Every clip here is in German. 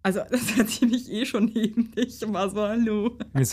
Also, das hat sie mich eh schon neben dich und war so, hallo. Dann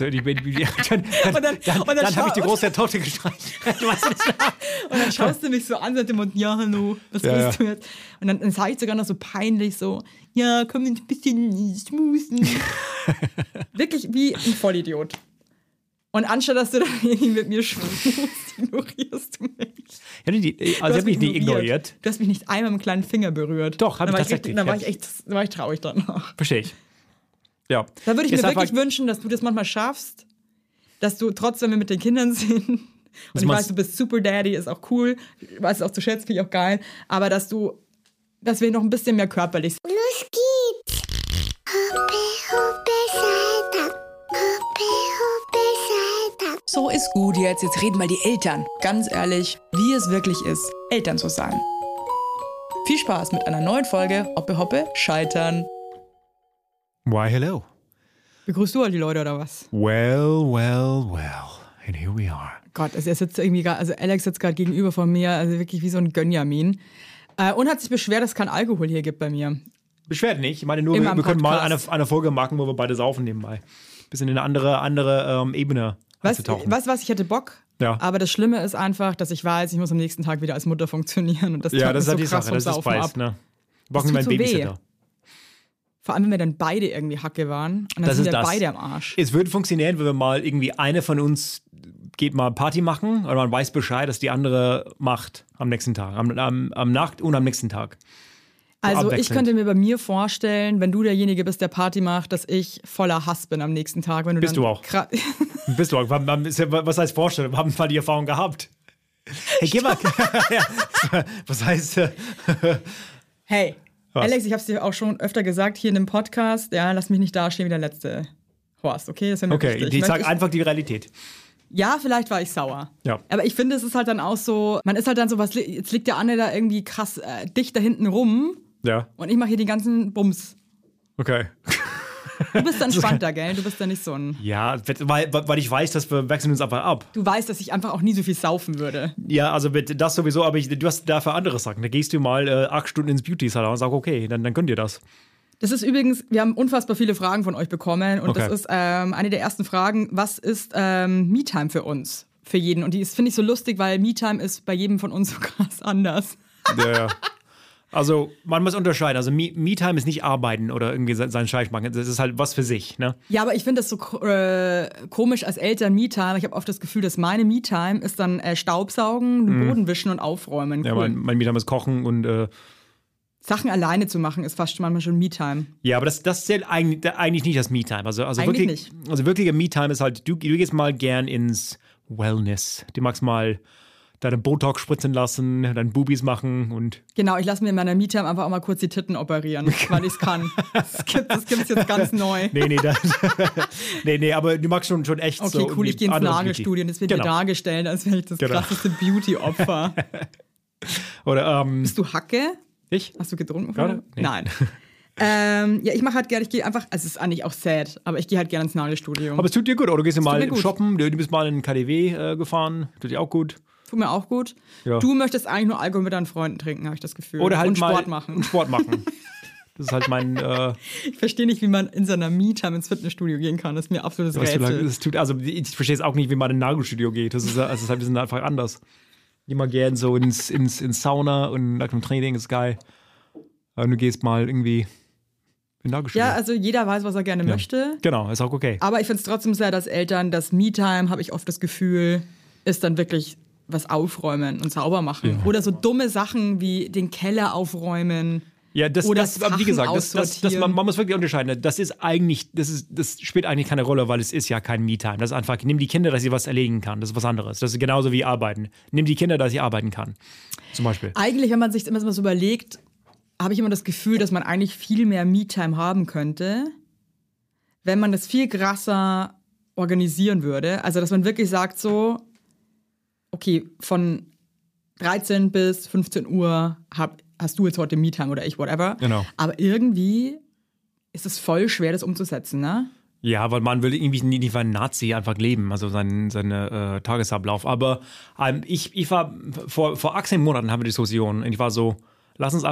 habe ich die große Torte gestreichelt. Und dann schaust du mich so an, und Mund, ja, hallo, was willst du jetzt? Und dann sage ich sogar noch so peinlich so, ja, komm ein bisschen schmusen. Wirklich wie ein Vollidiot. Und anstatt, dass du dann irgendwie mit mir schmusst, ignorierst du mich. Ja, ich habe mich nicht ignoriert. Du hast mich nicht einmal mit dem kleinen Finger berührt. Doch, habe ich tatsächlich. Dann war ich traurig danach. Verstehe ich. Ja. Da würde ich mir wirklich wünschen, dass du das manchmal schaffst, dass du trotzdem, wenn wir mit den Kindern sind, und ich weiß, du bist Super Daddy, ist auch cool, ich weiß es auch zu schätzen, finde ich auch geil, aber dass wir noch ein bisschen mehr körperlich sind. Los geht's! Hoppe, hoppe, Seite. Hoppe, hoppe, Seite. So ist gut jetzt reden mal die Eltern. Ganz ehrlich, wie es wirklich ist, Eltern zu sein. Viel Spaß mit einer neuen Folge Hoppe, hoppe, scheitern. Why, hello. Begrüßt du all die Leute oder was? Well. And here we are. Gott, also er sitzt irgendwie gerade, also Alex sitzt gerade gegenüber von mir, also wirklich wie so ein Gönjamin. Und hat sich beschwert, dass es kein Alkohol hier gibt bei mir. Beschwert nicht. Ich meine nur, wir können mal eine Folge machen, wo wir beide saufen nebenbei. Bisschen in eine andere Ebene einzutauchen. Weißt du was, ich hätte Bock. Ja. Aber das Schlimme ist einfach, dass ich weiß, ich muss am nächsten Tag wieder als Mutter funktionieren. Und das ja, das ist so halt die krass Sache, das ist weiß, ne? Wir brauchen meinen Babysitter. Vor allem, wenn wir dann beide irgendwie Hacke waren. Und dann sind wir beide am Arsch. Es würde funktionieren, wenn wir mal irgendwie eine von uns geht mal Party machen oder man weiß Bescheid, dass die andere macht am nächsten Tag. Am Nacht und am nächsten Tag. Also ich könnte mir bei mir vorstellen, wenn du derjenige bist, der Party macht, dass ich voller Hass bin am nächsten Tag. Wenn du bist dann du auch. Bist du auch. Was heißt vorstellen? Wir haben mal die Erfahrung gehabt. Hey, geh mal. Was heißt... Hey, was? Alex, ich habe es dir auch schon öfter gesagt hier in dem Podcast. Ja, lass mich nicht dastehen wie der letzte Horst, okay? Das wäre mir wichtig. Ich sage einfach die Realität. Ja, vielleicht war ich sauer. Ja. Aber ich finde, es ist halt dann auch so, man ist halt dann so, jetzt liegt der Anne da irgendwie krass dicht da hinten rum. Ja. Und ich mache hier den ganzen Bums. Okay. Du bist entspannter, gell? Du bist ja nicht so ein... Ja, weil ich weiß, dass wir wechseln uns einfach ab. Du weißt, dass ich einfach auch nie so viel saufen würde. Ja, also das sowieso, aber du hast dafür andere Sachen. Da gehst du mal 8 Stunden ins Beauty-Salon und sagst, okay, dann könnt ihr das. Das ist übrigens, wir haben unfassbar viele Fragen von euch bekommen und das ist eine der ersten Fragen, was ist Me-Time für uns? Für jeden. Und die finde ich so lustig, weil Me-Time ist bei jedem von uns so krass anders. Ja. Also, man muss unterscheiden. Also, Me-Time ist nicht arbeiten oder irgendwie seinen Scheiß machen. Das ist halt was für sich, ne? Ja, aber ich finde das so komisch als Eltern Me-Time. Ich habe oft das Gefühl, dass meine Me-Time ist dann Staubsaugen, Boden wischen und aufräumen. Cool. Ja, mein Me-Time ist Kochen und Sachen alleine zu machen ist fast manchmal schon Me-Time. Ja, aber das zählt eigentlich nicht als Me-Time. Also eigentlich wirklich, nicht. Also wirkliche Me-Time ist halt, du gehst mal gern ins Wellness. Du magst mal deine Botox spritzen lassen, deine Boobies machen und... Genau, ich lasse mir in meiner Me-Time einfach auch mal kurz die Titten operieren, weil ich es kann. Das gibt's jetzt ganz neu. Nee, aber du magst schon echt so... Okay, cool, ich gehe ins Nagelstudio und es wird dir dargestellt, als wäre ich das krasseste Beauty-Opfer. Oder, Bist du Hacke? Ich? Hast du getrunken? Gerade? Nee. Nein. Ja, ich mache halt gerne, ich gehe einfach, also es ist eigentlich auch sad, aber ich gehe halt gerne ins Nagelstudio. Aber es tut dir gut, oder du gehst mal shoppen, du bist mal in den KDW gefahren, tut dir auch gut. Tut mir auch gut. Ja. Du möchtest eigentlich nur Alkohol mit deinen Freunden trinken, habe ich das Gefühl. Oder halt und mal Sport machen. Und Sport machen. Das ist halt mein... Ich verstehe nicht, wie man in seiner Me-Time ins Fitnessstudio gehen kann. Das ist mir absolutes Rätsel. Ich verstehe es auch nicht, wie man in ein Nagelstudio geht. Das ist halt ein bisschen einfach anders. Ich geh mal gern so ins Sauna und nach dem Training ist geil. Du gehst mal irgendwie in Nagelstudio. Ja, also jeder weiß, was er gerne möchte. Genau, ist auch okay. Aber ich finde es trotzdem sehr, dass Eltern, das Me-Time, habe ich oft das Gefühl, ist dann wirklich was aufräumen und sauber machen. Ja. Oder so dumme Sachen wie den Keller aufräumen. Ja, oder wie gesagt, man muss wirklich unterscheiden. Das spielt eigentlich keine Rolle, weil es ist ja kein Me-Time. Das ist einfach, nimm die Kinder, dass sie was erledigen kann. Das ist was anderes. Das ist genauso wie arbeiten. Nimm die Kinder, dass sie arbeiten kann. Zum Beispiel. Eigentlich, wenn man sich immer so überlegt, habe ich immer das Gefühl, dass man eigentlich viel mehr Me-Time haben könnte, wenn man das viel krasser organisieren würde. Also, dass man wirklich sagt so, okay, von 13 bis 15 Uhr hast du jetzt heute Me-Time oder ich, whatever. Genau. Aber irgendwie ist es voll schwer, das umzusetzen, ne? Ja, weil man will irgendwie nicht wie ein Nazi einfach leben, also seinen Tagesablauf. Aber ich war, vor 18 Monaten haben wir Diskussionen und ich war so, lass uns einfach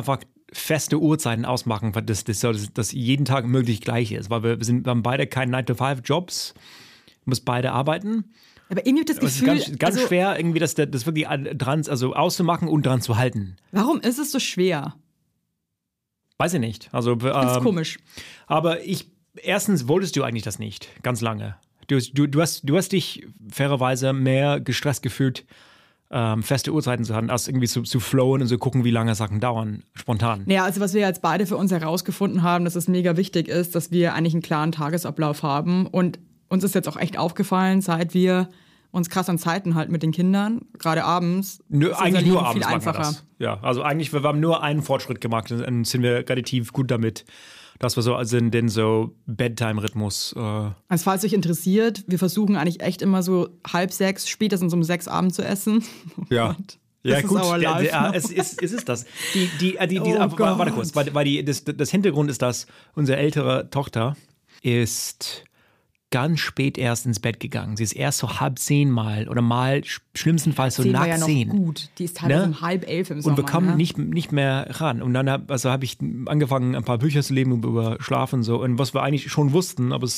feste Uhrzeiten ausmachen, dass jeden Tag möglich gleich ist. Weil wir haben beide keine 9-to-5-Jobs, müssen beide arbeiten. Aber irgendwie habe ich das Gefühl... Es ist ganz schwer, irgendwie das wirklich dran, also auszumachen und dran zu halten. Warum ist es so schwer? Weiß ich nicht. Also, Das ist komisch. Aber erstens wolltest du eigentlich das nicht, ganz lange. Du hast dich fairerweise mehr gestresst gefühlt, feste Uhrzeiten zu haben, als irgendwie zu flowen und so gucken, wie lange Sachen dauern, spontan. Ja, also was wir jetzt beide für uns herausgefunden haben, dass es mega wichtig ist, dass wir eigentlich einen klaren Tagesablauf haben. Und uns ist jetzt auch echt aufgefallen, seit wir uns krass an Zeiten halten mit den Kindern, gerade abends. Eigentlich nur abends viel machen wir einfacher. das. Ja, also eigentlich, wir haben nur einen Fortschritt gemacht und dann sind wir relativ gut damit, dass wir so sind, den so Bedtime-Rhythmus. Also falls euch interessiert, wir versuchen eigentlich echt immer so 5:30, spätestens um 6 Abend zu essen. Oh Ja. Gott. Ja, Das gut, ist our life. es ist das. Oh Warte Gott. kurz, weil das Hintergrund ist, dass unsere ältere Tochter ist ganz spät erst ins Bett gegangen. Sie ist erst so 9:30 mal oder mal schlimmstenfalls so 10 nach war ja noch 10. gut. Die ist teilweise Ne? um 10:30 im Sommer. Und wir kamen ne? nicht mehr ran. Und dann habe ich angefangen, ein paar Bücher zu lesen über Schlaf und so. Und was wir eigentlich schon wussten, aber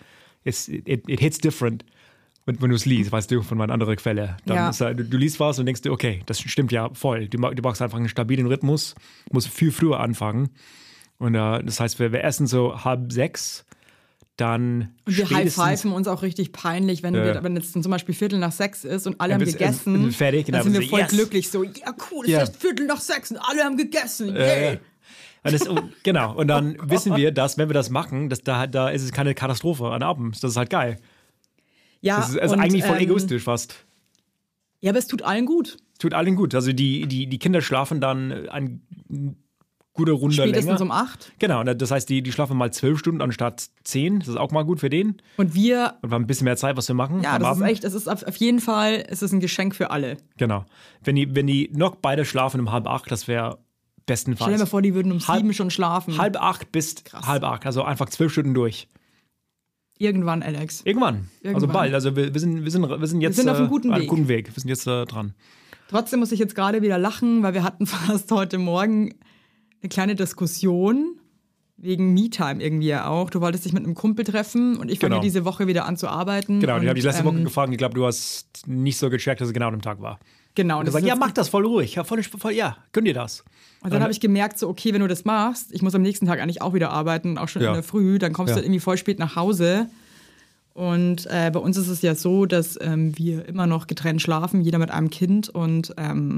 it hits different. Wenn du es liest, weißt du, von einer anderen Quelle. Dann Ja. ist du liest was und denkst dir, okay, das stimmt ja voll. Du brauchst einfach einen stabilen Rhythmus, musst viel früher anfangen. Und das heißt, wir essen so 5:30, dann Und wir spätestens high-pfeifen uns auch richtig peinlich, wenn jetzt zum Beispiel 5:45 ist und alle haben bist- gegessen. fertig, dann genau, sind wir so, voll yes. glücklich. So, ja cool, es Ja. ist 5:45 und alle haben gegessen. Yay. Genau. Und dann wissen wir, dass, wenn wir das machen, dass da ist es keine Katastrophe an Abends. Das ist halt geil. Ja, Das ist also und, eigentlich voll egoistisch fast. Ja, aber es tut allen gut. Tut allen gut. Also die Kinder schlafen dann eine gute Runde Spätestens länger. um 8. Genau, und das heißt, die schlafen mal 12 Stunden anstatt 10. Das ist auch mal gut für den. Und wir, Und wir haben ein bisschen mehr Zeit, was wir machen. ja, am das ist Abend. echt, es ist auf jeden Fall, es ist ein Geschenk für alle. Genau. Wenn die noch beide schlafen um 7:30, das wäre bestenfalls. Stell dir mal vor, die würden um 7 schon schlafen. 7:30 bis 7:30, also einfach 12 Stunden durch. Irgendwann, Alex. Irgendwann. Also Irgendwann. bald. Also wir sind jetzt sind auf einem guten Weg. Wir sind jetzt dran. Trotzdem muss ich jetzt gerade wieder lachen, weil wir hatten fast heute Morgen eine kleine Diskussion wegen Me-Time irgendwie ja auch. Du wolltest dich mit einem Kumpel treffen und ich fange Genau. diese Woche wieder an zu arbeiten. Genau, und, die habe ich letzte Woche gefragt. Ich glaube, du hast nicht so gecheckt, dass es genau an dem Tag war. Genau. Und das gesagt, ist ja, jetzt- mach das voll ruhig. Ja, ja, gönn dir das. Und dann habe ich gemerkt, so, okay, wenn du das machst, ich muss am nächsten Tag eigentlich auch wieder arbeiten, auch schon Ja. in der Früh, dann kommst Ja. du irgendwie voll spät nach Hause. Und bei uns ist es ja so, dass wir immer noch getrennt schlafen, jeder mit einem Kind. Und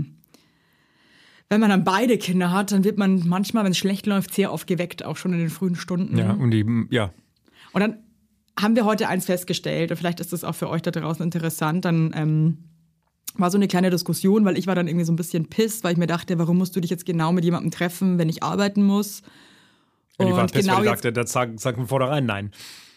wenn man dann beide Kinder hat, dann wird man manchmal, wenn es schlecht läuft, sehr oft geweckt, auch schon in den frühen Stunden. Ja, und ja. Und dann haben wir heute eins festgestellt, und vielleicht ist das auch für euch da draußen interessant, dann war so eine kleine Diskussion, weil ich war dann irgendwie so ein bisschen pisst, weil ich mir dachte, warum musst du dich jetzt genau mit jemandem treffen, wenn ich arbeiten muss? Und ich war Und pissed, genau weil ich jetzt- dachte, das sag von vornherein nein.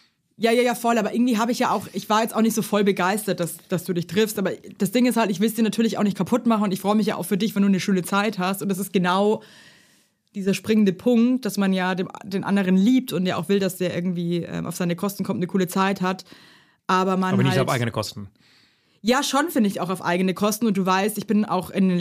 Ja, voll, aber irgendwie habe ich ja auch, ich war jetzt auch nicht so voll begeistert, dass du dich triffst, aber das Ding ist halt, ich will es dir natürlich auch nicht kaputt machen und ich freue mich ja auch für dich, wenn du eine schöne Zeit hast und das ist genau dieser springende Punkt, dass man ja den anderen liebt und ja auch will, dass der irgendwie auf seine Kosten kommt, eine coole Zeit hat, aber man Aber nicht halt... auf eigene Kosten. Ja, schon finde ich auch auf eigene Kosten und du weißt, ich bin auch in dem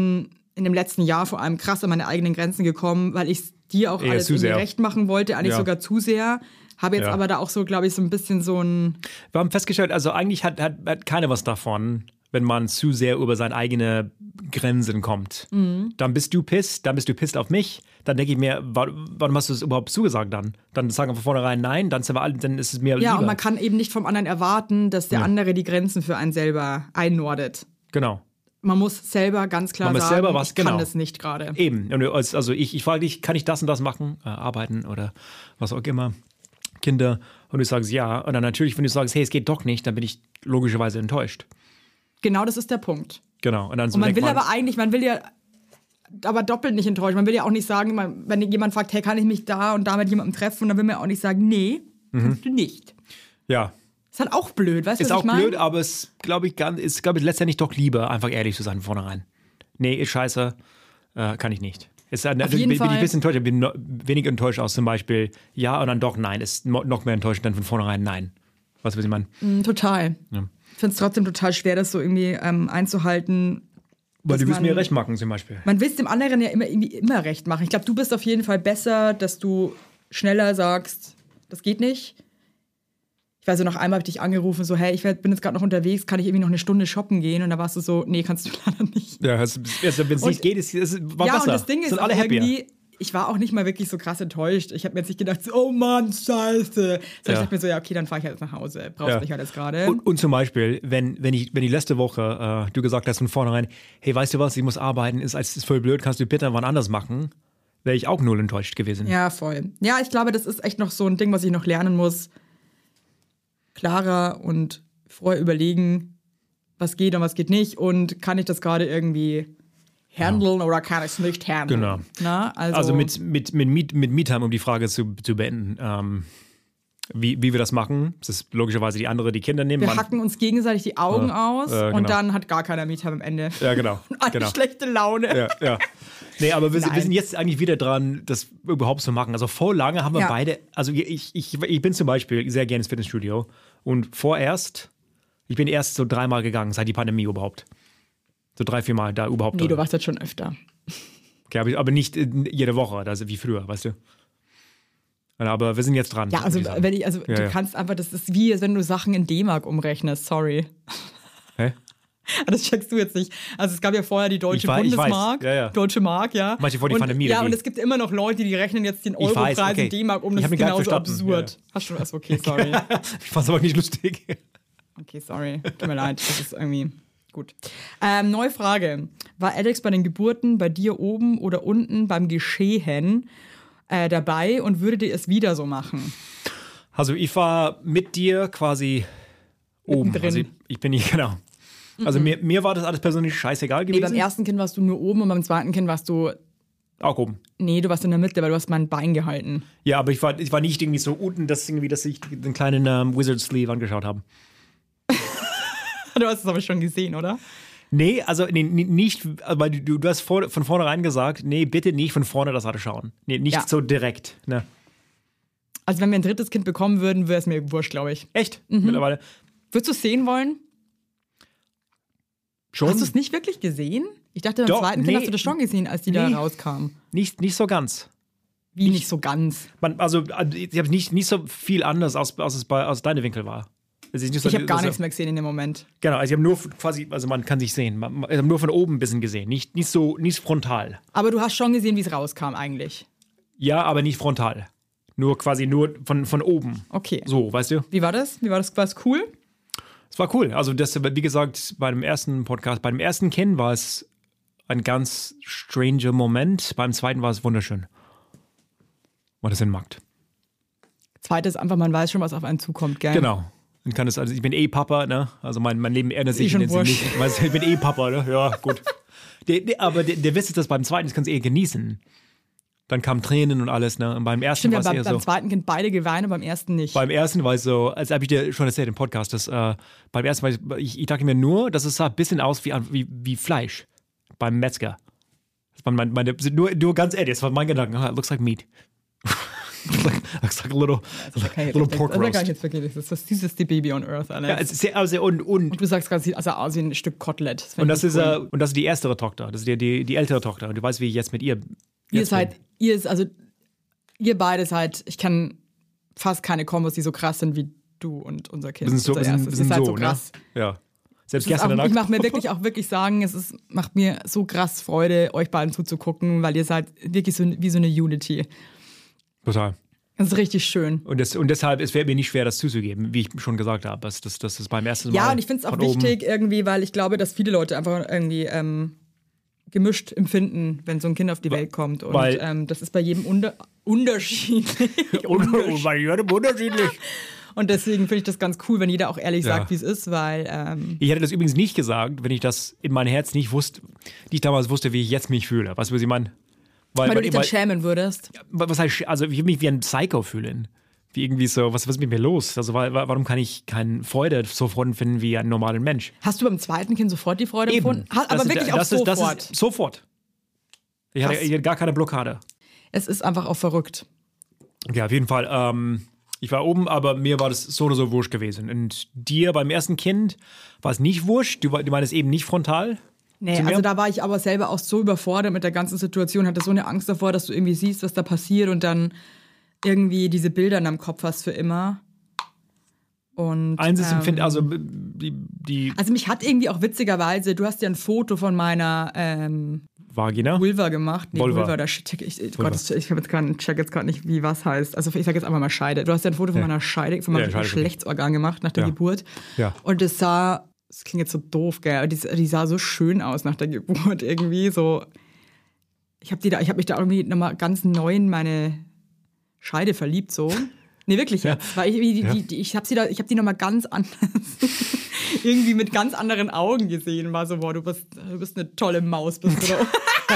letzten Jahr vor allem krass an meine eigenen Grenzen gekommen, weil ich dir auch Eher alles zu irgendwie sehr. recht machen wollte, eigentlich Ja. sogar zu sehr. Habe jetzt Ja. aber da auch so, glaube ich, so ein bisschen so ein... Wir haben festgestellt, also eigentlich hat keiner was davon, wenn man zu sehr über seine eigene Grenzen kommt. Mhm. Dann bist du pisst auf mich. Dann denke ich mir, warum hast du es überhaupt zugesagt dann? Dann sagen wir von vornherein nein, dann ist es mir Ja, lieber. und man kann eben nicht vom anderen erwarten, dass der andere die Grenzen für einen selber einnordet. Genau. Man muss selber ganz klar Man muss sagen, selber was- ich kann genau. das nicht gerade. Eben. Und also ich frage dich, kann ich das und das machen? Arbeiten oder was auch immer. Kinder. Und du sagst ja. Und dann natürlich, wenn du sagst, hey, es geht doch nicht, dann bin ich logischerweise enttäuscht. Genau, das ist der Punkt. Genau. Und dann so Und man denkt will aber eigentlich, man will ja aber doppelt nicht enttäuschen. Man will ja auch nicht sagen, wenn jemand fragt, hey, kann ich mich da und da mit jemandem treffen? Dann will man ja auch nicht sagen, nee, kannst du nicht. ja. Ist halt auch blöd, weißt du, Ist was auch ich meine? blöd, aber es glaube ich letztendlich doch lieber, einfach ehrlich zu sein von vornherein. Nee, ist scheiße, kann ich nicht. jeden bin ich ein Fall. bisschen enttäuscht, ich bin weniger enttäuscht aus zum Beispiel ja und dann doch nein. Ist noch mehr enttäuscht dann von vornherein nein. Was will ich meinen? Total. Ja. Ich finde es trotzdem total schwer, das so irgendwie einzuhalten, Weil du willst mir recht machen zum Beispiel. Man will es dem anderen ja immer recht machen. Ich glaube, du bist auf jeden Fall besser, dass du schneller sagst, das geht nicht. Ich weiß, so noch einmal habe ich dich angerufen, so, hey, ich bin jetzt gerade noch unterwegs, kann ich irgendwie noch eine Stunde shoppen gehen? Und da warst du so, nee, kannst du leider nicht. Ja, wenn es nicht geht, war besser. Und das Ding ist alle auch happier. irgendwie, ich war auch nicht mal wirklich so krass enttäuscht. Ich habe mir jetzt nicht gedacht, so, oh Mann, scheiße. Ich dachte mir so, ja, okay, dann fahre ich halt jetzt nach Hause. Brauchst mich halt jetzt gerade. Und zum Beispiel, wenn die letzte Woche du gesagt hast von vornherein, hey, weißt du was, ich muss arbeiten, ist voll blöd, kannst du bitte wann anders machen, wäre ich auch null enttäuscht gewesen. Ja, voll. Ja, ich glaube, das ist echt noch so ein Ding, was ich noch lernen muss. Klarer und vorher überlegen, was geht und was geht nicht und kann ich das gerade irgendwie handeln oder kann ich es nicht handeln. Genau. Na, also mit MeTime, um die Frage zu beenden, wie wir das machen, das ist logischerweise die Kinder nehmen. Wir hacken uns gegenseitig die Augen aus und dann hat gar keiner MeTime am Ende. Ja, genau. Eine schlechte Laune. Ja. Nee, aber wir sind jetzt eigentlich wieder dran, das überhaupt zu machen. Also vor lange haben wir beide, also ich bin zum Beispiel sehr gerne ins Fitnessstudio und ich bin erst so 3-mal gegangen, seit die Pandemie überhaupt. So 3-4 Mal da überhaupt. Nee, du warst jetzt schon öfter. Okay, aber nicht jede Woche, also wie früher, weißt du? Aber wir sind jetzt dran. Ja, also du kannst einfach, das ist wie, wenn du Sachen in D-Mark umrechnest, sorry. Hä? Das checkst du jetzt nicht. Also es gab ja vorher die deutsche Bundesmark, Deutsche Mark, ja. Manche vor die Pandemie. Ja, und es gibt immer noch Leute, die rechnen jetzt den Europreis in D-Mark um. Das ist genauso absurd. Ja. Hast du was? Okay, sorry. Ich fand's aber nicht lustig. Okay, sorry. Tut mir leid. Das ist irgendwie gut. Neue Frage. War Alex bei den Geburten bei dir oben oder unten beim Geschehen dabei und würdet ihr es wieder so machen? Also ich war mit dir quasi oben. Also ich bin nicht, genau. Also mir war das alles persönlich scheißegal gewesen. Nee, beim ersten Kind warst du nur oben und beim zweiten Kind warst du auch oben. Nee, du warst in der Mitte, weil du hast mein Bein gehalten. Ja, aber ich war nicht irgendwie so unten, dass ich den kleinen Wizard Sleeve angeschaut habe. Du hast es aber schon gesehen, oder? Nee, also nicht, weil du hast von vornherein gesagt, nee, bitte nicht von vorne das schauen. Nee, nicht so direkt. Ne? Also wenn wir ein drittes Kind bekommen würden, wäre es mir wurscht, glaube ich. Echt? Mittlerweile. Würdest du es sehen wollen? Schon? Hast du es nicht wirklich gesehen? Ich dachte, beim zweiten Kind hast du das schon gesehen, als die da rauskamen. Nicht so ganz. Wie nicht so ganz? Ich habe nicht so viel anders, aus deinem Winkel war. Also ich habe gar nichts mehr gesehen in dem Moment. Genau, also ich habe nur quasi, also man kann sich sehen. Ich habe nur von oben ein bisschen gesehen, nicht frontal. Aber du hast schon gesehen, wie es rauskam eigentlich? Ja, aber nicht frontal. Nur von oben. Okay. So, weißt du? Wie war das? War es cool? Es war cool. Also das, wie gesagt, bei dem ersten Kind war es ein ganz stranger Moment. Beim zweiten war es wunderschön. War das in Markt. Zweites einfach, man weiß schon, was auf einen zukommt, gell? Genau. Also ich bin Papa, ne? Also mein Leben ändert sich in den Sinn nicht. Ich bin Papa, ne? Ja, gut. Aber der Witz ist, dass beim zweiten, das kannst du genießen. Dann kamen Tränen und alles, ne? Und beim ersten war es eher so. Beim zweiten Kind beide geweint und beim ersten nicht. Beim ersten war es so, als habe ich dir schon erzählt im Podcast, dass beim ersten war ich dachte mir nur, dass es sah ein bisschen aus wie Fleisch beim Metzger. Das war nur ganz ehrlich, das war mein Gedanke. It looks like meat. looks like a little pork roast. Das ist das süßeste Baby on earth, Alex. Ja, und du sagst gerade, es sieht aus wie ein Stück Kotelett. Das ist die erste Tochter, das ist die ältere Tochter. Und du weißt, wie ich jetzt mit ihr Ihr beide seid, ich kenne fast keine Kombos, die so krass sind wie du und unser Kind. Wir sind so krass. Ne? Ja. Selbst gestern in der Nacht. Ich mache mir wirklich auch sagen, macht mir so krass Freude, euch beiden zuzugucken, weil ihr seid wirklich so wie so eine Unity. Total. Das ist richtig schön. Und deshalb, es wäre mir nicht schwer, das zuzugeben, wie ich schon gesagt habe. Das ist beim ersten Mal. Ja, und ich finde es auch wichtig irgendwie, weil ich glaube, dass viele Leute einfach irgendwie gemischt empfinden, wenn so ein Kind auf die Welt kommt. Und das ist bei jedem unterschiedlich. Bei jedem unterschiedlich. Und deswegen finde ich das ganz cool, wenn jeder auch ehrlich sagt, wie es ist, weil... Ich hätte das übrigens nicht gesagt, wenn ich das in mein Herz nicht damals wusste, wie ich jetzt mich fühle. Weißt du, was ich meine? Weil du dich dann schämen würdest. Was heißt, also ich würde mich wie ein Psycho fühlen. Wie irgendwie so, was ist mit mir los? Also warum kann ich keine Freude sofort finden wie ein normaler Mensch? Hast du beim zweiten Kind sofort die Freude empfunden? Aber wirklich auch sofort? Das ist sofort. Ich hatte gar keine Blockade. Es ist einfach auch verrückt. Ja, auf jeden Fall. Ich war oben, aber mir war das so oder so wurscht gewesen. Und dir beim ersten Kind war es nicht wurscht. Du meinst eben nicht frontal. Nee, also da war ich aber selber auch so überfordert mit der ganzen Situation, hatte so eine Angst davor, dass du irgendwie siehst, was da passiert und dann irgendwie diese Bilder in deinem Kopf hast für immer. Und, eins ist also Also mich hat irgendwie auch witzigerweise, du hast ja ein Foto von meiner Vagina? Vulva gemacht. Nee, Vulva. Vulva, ich check jetzt gerade nicht, wie was heißt. Also ich sage jetzt einfach mal Scheide. Du hast ja ein Foto von meiner Scheide, von meinem Geschlechtsorgan gemacht nach der Geburt. Ja. Und das klingt jetzt so doof, gell, aber die sah so schön aus nach der Geburt irgendwie so. Ich habe mich da irgendwie nochmal ganz neu in meine Scheide verliebt, so. Nee, wirklich jetzt. Weil ich habe die nochmal ganz anders, irgendwie mit ganz anderen Augen gesehen. War so, boah, du bist eine tolle Maus, bist du doch.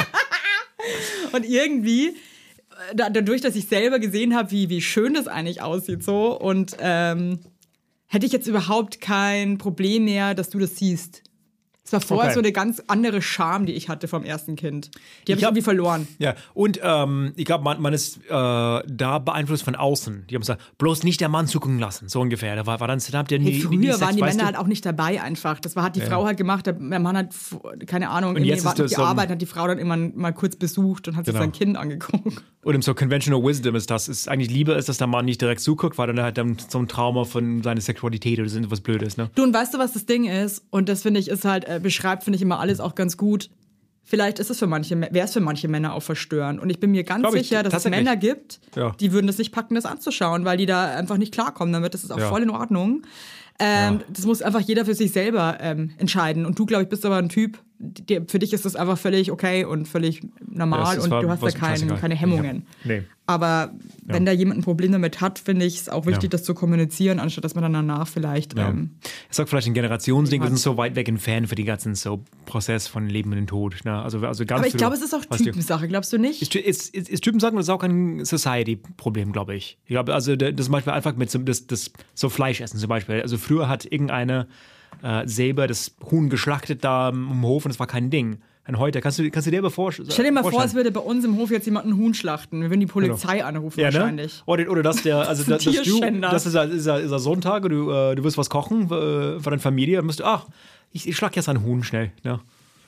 Und irgendwie, dadurch, dass ich selber gesehen habe, wie schön das eigentlich aussieht, so, und hätte ich jetzt überhaupt kein Problem mehr, dass du das siehst. Es war vorher so eine ganz andere Scham, die ich hatte vom ersten Kind. Die habe ich irgendwie verloren. Ja, und ich glaube, man ist da beeinflusst von außen. Die haben gesagt, bloß nicht der Mann zugucken lassen, so ungefähr. Da war dann habt ihr nie, früher waren die Männer halt auch nicht dabei einfach. Das hat die Frau halt gemacht, der Mann hat, keine Ahnung, irgendwie war die Arbeit, hat die Frau dann immer mal kurz besucht und hat sich sein Kind angeguckt. Und im so Conventional Wisdom ist eigentlich lieber ist, dass der Mann nicht direkt zuguckt, weil dann hat er so ein Trauma von seiner Sexualität oder so was Blödes, ne? Du, und weißt du, was das Ding ist? Und das finde ich ist halt, beschreibt, finde ich immer alles auch ganz gut. Vielleicht ist es wäre es für manche Männer auch verstörend. Und ich bin mir ganz sicher, dass es Männer gibt, die würden das nicht packen, das anzuschauen, weil die da einfach nicht klarkommen damit. Das ist auch voll in Ordnung. Das muss einfach jeder für sich selber entscheiden. Und du, glaube ich, bist aber ein Typ, für dich ist das einfach völlig okay und völlig normal und du hast da keine Hemmungen. Nee. Aber wenn da jemand ein Problem damit hat, finde ich es auch wichtig, das zu kommunizieren, anstatt dass man dann danach vielleicht... Ich sag vielleicht ein Generationsding, wir sind so weit weg entfernt für die ganzen so Prozess von Leben und den Tod. Ne? Also ganz aber ich glaube, es ist auch Typensache, glaubst du nicht? Ist Typensache und ist auch ein Society-Problem, glaube ich. Ich glaube, also das zum Beispiel einfach mit so Fleisch essen zum Beispiel. Also früher hat irgendeine selber das Huhn geschlachtet da im Hof und es war kein Ding. Und heute, kannst du dir aber vorstellen? Stell dir mal vor, es würde bei uns im Hof jetzt jemand ein Huhn schlachten. Wir würden die Polizei anrufen wahrscheinlich. Ne? Oder dass das ist ein Sonntag und du willst was kochen für deine Familie, dann musst du, ich schlag jetzt ein Huhn schnell. Ne?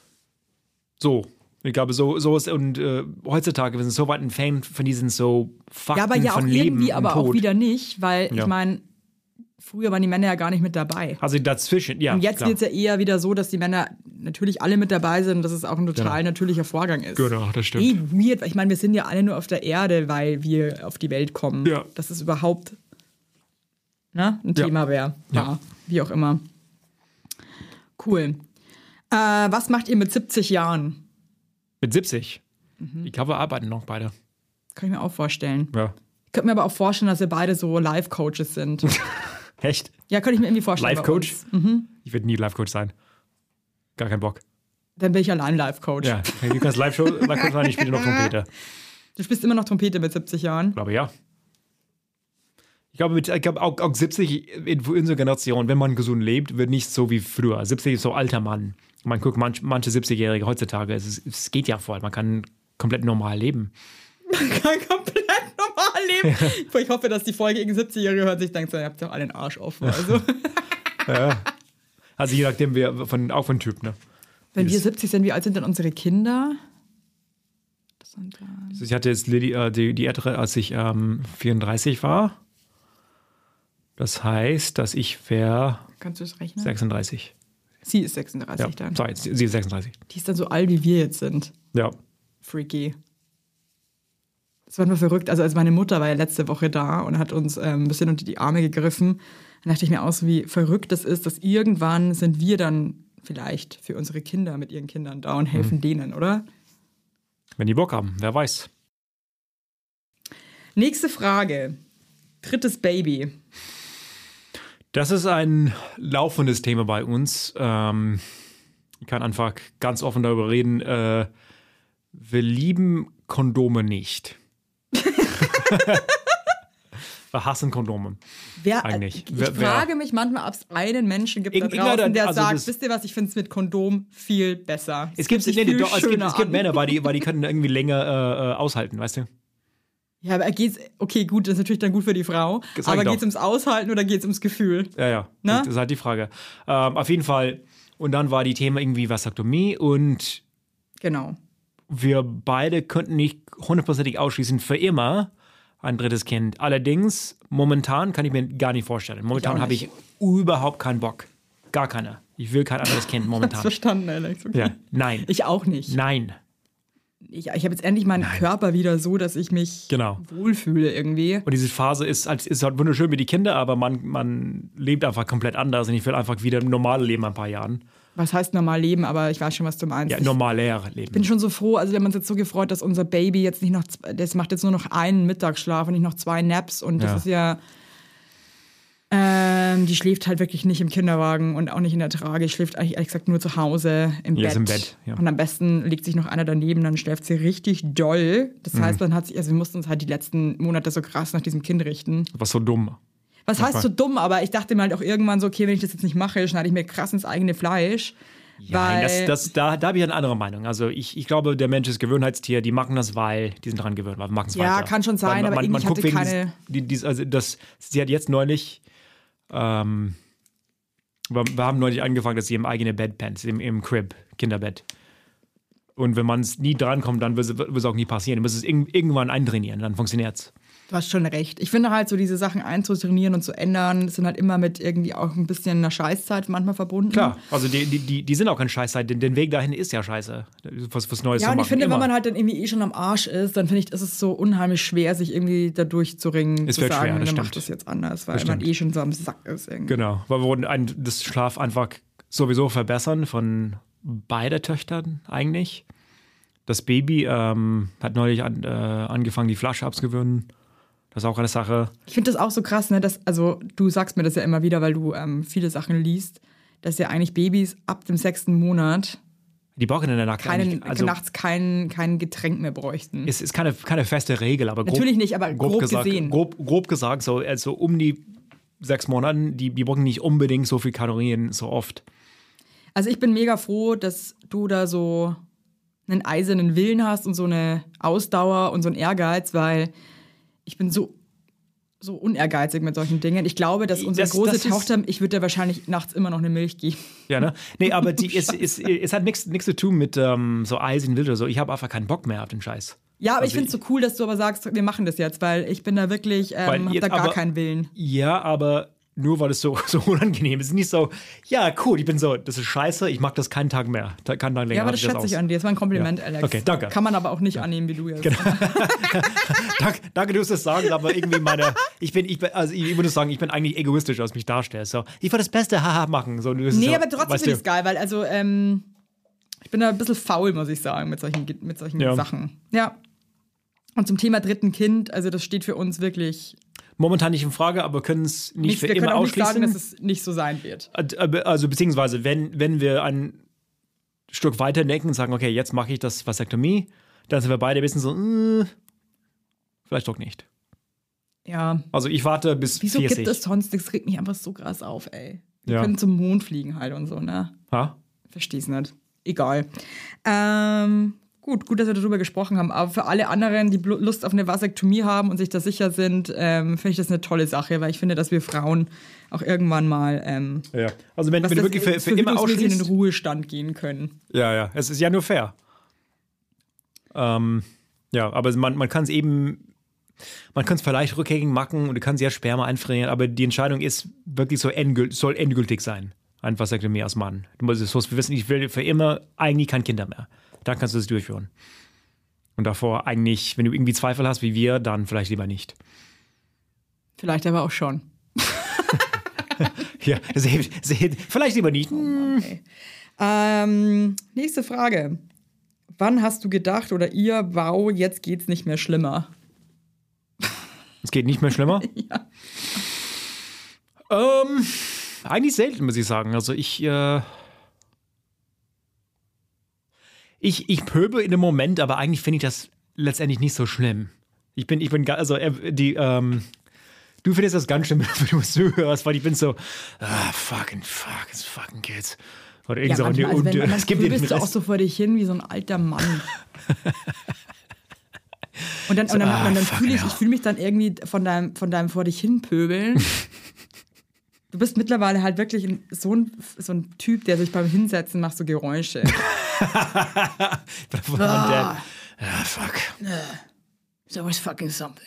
So. Ich glaube, so ist, und heutzutage, wir sind so weit entfernt von diesen so Fakten von Leben und Tod. Ja, aber ja auch irgendwie, aber auch wieder nicht, weil ich meine, früher waren die Männer ja gar nicht mit dabei. Also dazwischen, ja. Und jetzt wird es ja eher wieder so, dass die Männer natürlich alle mit dabei sind und dass es auch ein total natürlicher Vorgang ist. Genau, das stimmt. Weird, ich meine, wir sind ja alle nur auf der Erde, weil wir auf die Welt kommen. Ja. Dass es überhaupt ein Thema wäre. Ja. Wie auch immer. Cool. Was macht ihr mit 70 Jahren? Mit 70? Ich glaube, wir arbeiten noch beide. Kann ich mir auch vorstellen. Ja. Ich könnte mir aber auch vorstellen, dass wir beide so Life-Coaches sind. Echt? Ja, könnte ich mir irgendwie vorstellen. Life-Coach? Ich würde nie Life-Coach sein. Gar keinen Bock. Dann bin ich allein Life-Coach. Ja, du kannst Life-Coach sein, ich spiele noch Trompete. Du spielst immer noch Trompete mit 70 Jahren? Ich glaube, ja. Ich glaube auch 70 in unserer Generation, wenn man gesund lebt, wird nicht so wie früher. 70 ist so alter Mann. Man guckt manche 70-Jährige heutzutage, es geht ja voll. Man kann komplett normal leben. Man kann komplett normal leben. Ja. Ich hoffe, dass die Folge gegen 70-Jährige hört sich denkt, so, ihr habt doch alle den Arsch offen. Also. Ja. Also je nachdem, auch von Typ, ne? Wenn wir 70 sind, wie alt sind denn unsere Kinder? Ich hatte jetzt Lilly, die ältere, als ich 34 war. Das heißt, dass ich wäre... Kannst du es rechnen? 36. Sie ist 36 dann. Sorry, sie ist 36. Die ist dann so alt, wie wir jetzt sind. Ja. Freaky. Das war nur verrückt. Also meine Mutter war ja letzte Woche da und hat uns ein bisschen unter die Arme gegriffen. Dann dachte ich mir aus, wie verrückt das ist, dass irgendwann sind wir dann vielleicht für unsere Kinder mit ihren Kindern da und helfen denen, oder? Wenn die Bock haben, wer weiß. Nächste Frage. Drittes Baby. Das ist ein laufendes Thema bei uns. Ich kann einfach ganz offen darüber reden. Wir lieben Kondome nicht. Wir hassen Kondome. Eigentlich. Ich frage mich manchmal, ob es einen Menschen gibt da draußen, der sagt, wisst ihr was, ich finde es mit Kondom viel besser. Es gibt Männer, weil die können irgendwie länger aushalten, weißt du? Ja, aber okay, gut, das ist natürlich dann gut für die Frau, aber geht es ums Aushalten oder geht es ums Gefühl? Ja, ne? Das ist halt die Frage. Auf jeden Fall, Und dann war die Thema irgendwie Vasektomie und Genau. wir beide könnten nicht hundertprozentig ausschließen für immer ein drittes Kind. Allerdings, momentan kann ich mir gar nicht vorstellen. Momentan habe ich überhaupt keinen Bock. Gar keiner. Ich will kein anderes Kind momentan. Hast verstanden, Alex. Okay. Ja, nein. Ich auch nicht. Nein. Ich habe jetzt endlich meinen Körper wieder so, dass ich mich wohlfühle irgendwie. Und diese Phase ist halt wunderschön mit den Kindern, aber man lebt einfach komplett anders und ich will einfach wieder normal leben in ein paar Jahren. Was heißt normal leben, aber ich weiß schon, was du meinst. Ja, normaler leben. Ich bin schon so froh, also wir haben uns jetzt so gefreut, dass unser Baby jetzt nicht noch, das macht jetzt nur noch einen Mittagsschlaf und nicht noch 2 Naps und das ist ja, die schläft halt wirklich nicht im Kinderwagen und auch nicht in der Trage, die schläft eigentlich ehrlich gesagt nur zu Hause im Bett. Ist im Bett, ja. Und am besten legt sich noch einer daneben, dann schläft sie richtig doll. Das heißt, dann hat sie, also wir mussten uns halt die letzten Monate so krass nach diesem Kind richten. Was so dumm. Was heißt so dumm, aber ich dachte mir halt auch irgendwann so, okay, wenn ich das jetzt nicht mache, schneide ich mir krass ins eigene Fleisch. Ja, da habe ich eine andere Meinung. Also ich glaube, der Mensch ist Gewohnheitstier, die machen das, weil die sind dran gewöhnt, weil wir machen es weiter. Ja, kann schon sein, aber irgendwie hatte keine... Sie hat jetzt neulich, wir haben neulich angefangen, dass sie im eigenen Bett pennt, im Crib, Kinderbett. Und wenn man es nie drankommt, dann wird es auch nie passieren. Du musst es irgendwann eintrainieren, dann funktioniert es. Du hast schon recht. Ich finde halt so, diese Sachen einzutrainieren und zu ändern, sind halt immer mit irgendwie auch ein bisschen einer Scheißzeit manchmal verbunden. Klar, also die sind auch keine Scheißzeit, denn der Weg dahin ist ja scheiße, was Neues zu machen. Ja, und ich finde, wenn man halt dann irgendwie schon am Arsch ist, dann finde ich, ist es so unheimlich schwer, sich irgendwie da durchzuringen, zu sagen, schwer, dann macht das jetzt anders, weil man schon so am Sack ist irgendwie. Genau, weil wir wollten das Schlaf einfach sowieso verbessern von beider Töchtern eigentlich. Das Baby hat neulich angefangen, die Flasche abzugewöhnen. Das ist auch eine Sache. Ich finde das auch so krass, ne? Also du sagst mir das ja immer wieder, weil du viele Sachen liest, dass ja eigentlich Babys ab dem 6. Monat die brauchen in der Nacht nachts kein Getränk mehr bräuchten. Es ist keine feste Regel, aber natürlich nicht, aber grob gesehen. Grob gesagt, so also um die 6 Monaten, die brauchen nicht unbedingt so viel Kalorien so oft. Also ich bin mega froh, dass du da so einen eisernen Willen hast und so eine Ausdauer und so einen Ehrgeiz, weil ich bin so unehrgeizig mit solchen Dingen. Ich glaube, dass unsere große Tochter, ich würde dir wahrscheinlich nachts immer noch eine Milch geben. Ja, ne? Nee, aber es hat nichts zu tun mit so Eisen wild oder so. Ich habe einfach keinen Bock mehr auf den Scheiß. Ja, aber ich finde es so cool, dass du aber sagst, wir machen das jetzt, weil ich bin da wirklich, habe da gar keinen Willen. Ja, aber nur weil es so unangenehm ist. Es ist nicht so, ja, cool, ich bin so, das ist scheiße, ich mag das keinen Tag mehr. Keinen Tag länger. Ja, aber das schätze ich an dir. Das war ein Kompliment, ja. Alex. Okay, danke. Kann man aber auch nicht annehmen, wie du jetzt. Genau. Danke, du musst das sagen, aber irgendwie ich würde sagen, ich bin eigentlich egoistisch, was mich darstellst. So, ich will das Beste machen. So, aber trotzdem finde ich es geil, weil also ich bin da ein bisschen faul, muss ich sagen, mit solchen Sachen. Ja. Und zum Thema dritten Kind, also das steht für uns wirklich... Momentan nicht in Frage, aber können es nicht für immer ausschließen. Wir können auch nicht sagen, dass es nicht so sein wird. Also beziehungsweise, wenn wir ein Stück weiter denken und sagen, okay, jetzt mache ich das Vasektomie, dann sind wir beide ein bisschen so, vielleicht doch nicht. Ja. Also ich warte bis 40. Wieso gibt es sonst nichts? Das regt mich einfach so krass auf, ey. Wir können zum Mond fliegen halt und so, ne? Ha? Versteh's nicht. Egal. Gut, dass wir darüber gesprochen haben. Aber für alle anderen, die Lust auf eine Vasektomie haben und sich da sicher sind, finde ich das eine tolle Sache, weil ich finde, dass wir Frauen auch irgendwann mal also wenn du wirklich für immer ausschließt, in den Ruhestand gehen können. Ja, es ist ja nur fair. Aber man kann es eben, man kann es vielleicht rückgängig machen und du kannst ja Sperma einfrieren, aber die Entscheidung ist wirklich soll endgültig sein. Ein Vasektomie als Mann. Du musst wissen, ich will für immer eigentlich kein Kinder mehr. Dann kannst du das durchführen. Und davor eigentlich, wenn du irgendwie Zweifel hast wie wir, dann vielleicht lieber nicht. Vielleicht aber auch schon. Ja, vielleicht lieber nicht. Okay. Nächste Frage. Wann hast du gedacht oder ihr, wow, jetzt geht's nicht mehr schlimmer? Es geht nicht mehr schlimmer? Ja. Eigentlich selten, muss ich sagen. Also ich pöbel in dem Moment, aber eigentlich finde ich das letztendlich nicht so schlimm. Du findest das ganz schlimm, wenn du es hörst, weil ich bin so, it's fucking kids. Oder irgend so. Es gibt bist du auch so vor dich hin wie so ein alter Mann. Und dann fühle ich fühle mich dann irgendwie von deinem vor dich hin pöbeln. Du bist mittlerweile halt wirklich so ein Typ, der sich beim Hinsetzen macht so Geräusche. Fuck. It's always fucking something.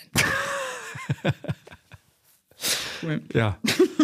Cool. Ja.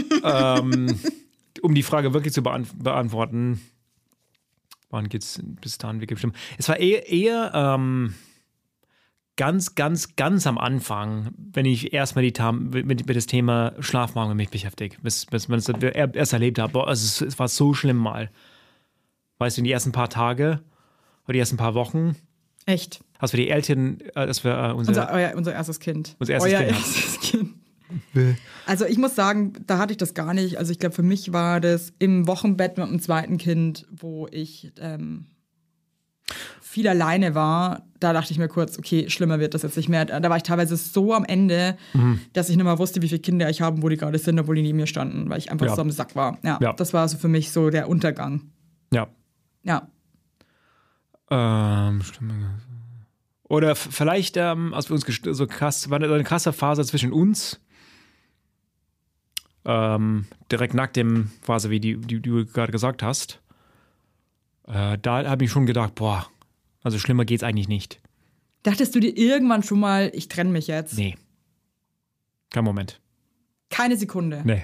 Um die Frage wirklich zu beantworten, wann geht's bis dahin wirklich bestimmt? Es war eher ganz am Anfang, wenn ich erstmal mit das Thema Schlafmangel mich beschäftige, bis man es erst erlebt hat. Boah, es war so schlimm mal. Weißt du, in die ersten paar Tage oder die ersten paar Wochen. Echt? Als wir die Eltern, unser erstes Kind. Unser erstes Kind. Also ich muss sagen, da hatte ich das gar nicht. Also ich glaube, für mich war das im Wochenbett mit dem zweiten Kind, wo ich viel alleine war. Da dachte ich mir kurz, okay, schlimmer wird das jetzt nicht mehr. Da war ich teilweise so am Ende, dass ich nicht mehr wusste, wie viele Kinder ich habe und wo die gerade sind, obwohl die neben mir standen, weil ich einfach so am Sack war. Ja. Das war so für mich so der Untergang. Ja. Oder vielleicht, als wir uns so krass, war eine krasse Phase zwischen uns. Direkt nach dem Phase, wie du gerade gesagt hast. Da habe ich schon gedacht, boah, also schlimmer geht's eigentlich nicht. Dachtest du dir irgendwann schon mal, ich trenne mich jetzt? Nee. Kein Moment. Keine Sekunde? Nee.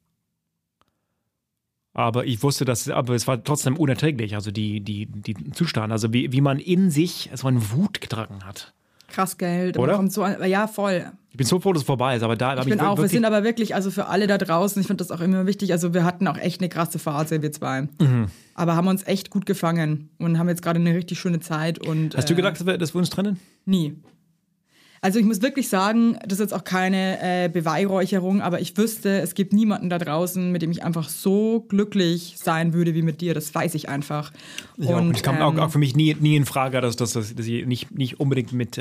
Aber ich wusste, aber es war trotzdem unerträglich, also die Zustand, also wie man in sich so eine Wut getragen hat. Krass, Geld. Oder? Kommt so ja, voll. Ich bin so froh, dass es vorbei ist, aber da habe ich bin auch. Wir sind aber wirklich, also für alle da draußen, ich finde das auch immer wichtig, also wir hatten auch echt eine krasse Phase, wir zwei. Aber haben uns echt gut gefangen und haben jetzt gerade eine richtig schöne Zeit. Und, hast du gedacht, dass wir uns trennen? Nie. Also ich muss wirklich sagen, das ist jetzt auch keine Beweihräucherung, aber ich wüsste, es gibt niemanden da draußen, mit dem ich einfach so glücklich sein würde wie mit dir. Das weiß ich einfach. Ja, und es kam auch für mich nie in Frage, dass ich nicht unbedingt mit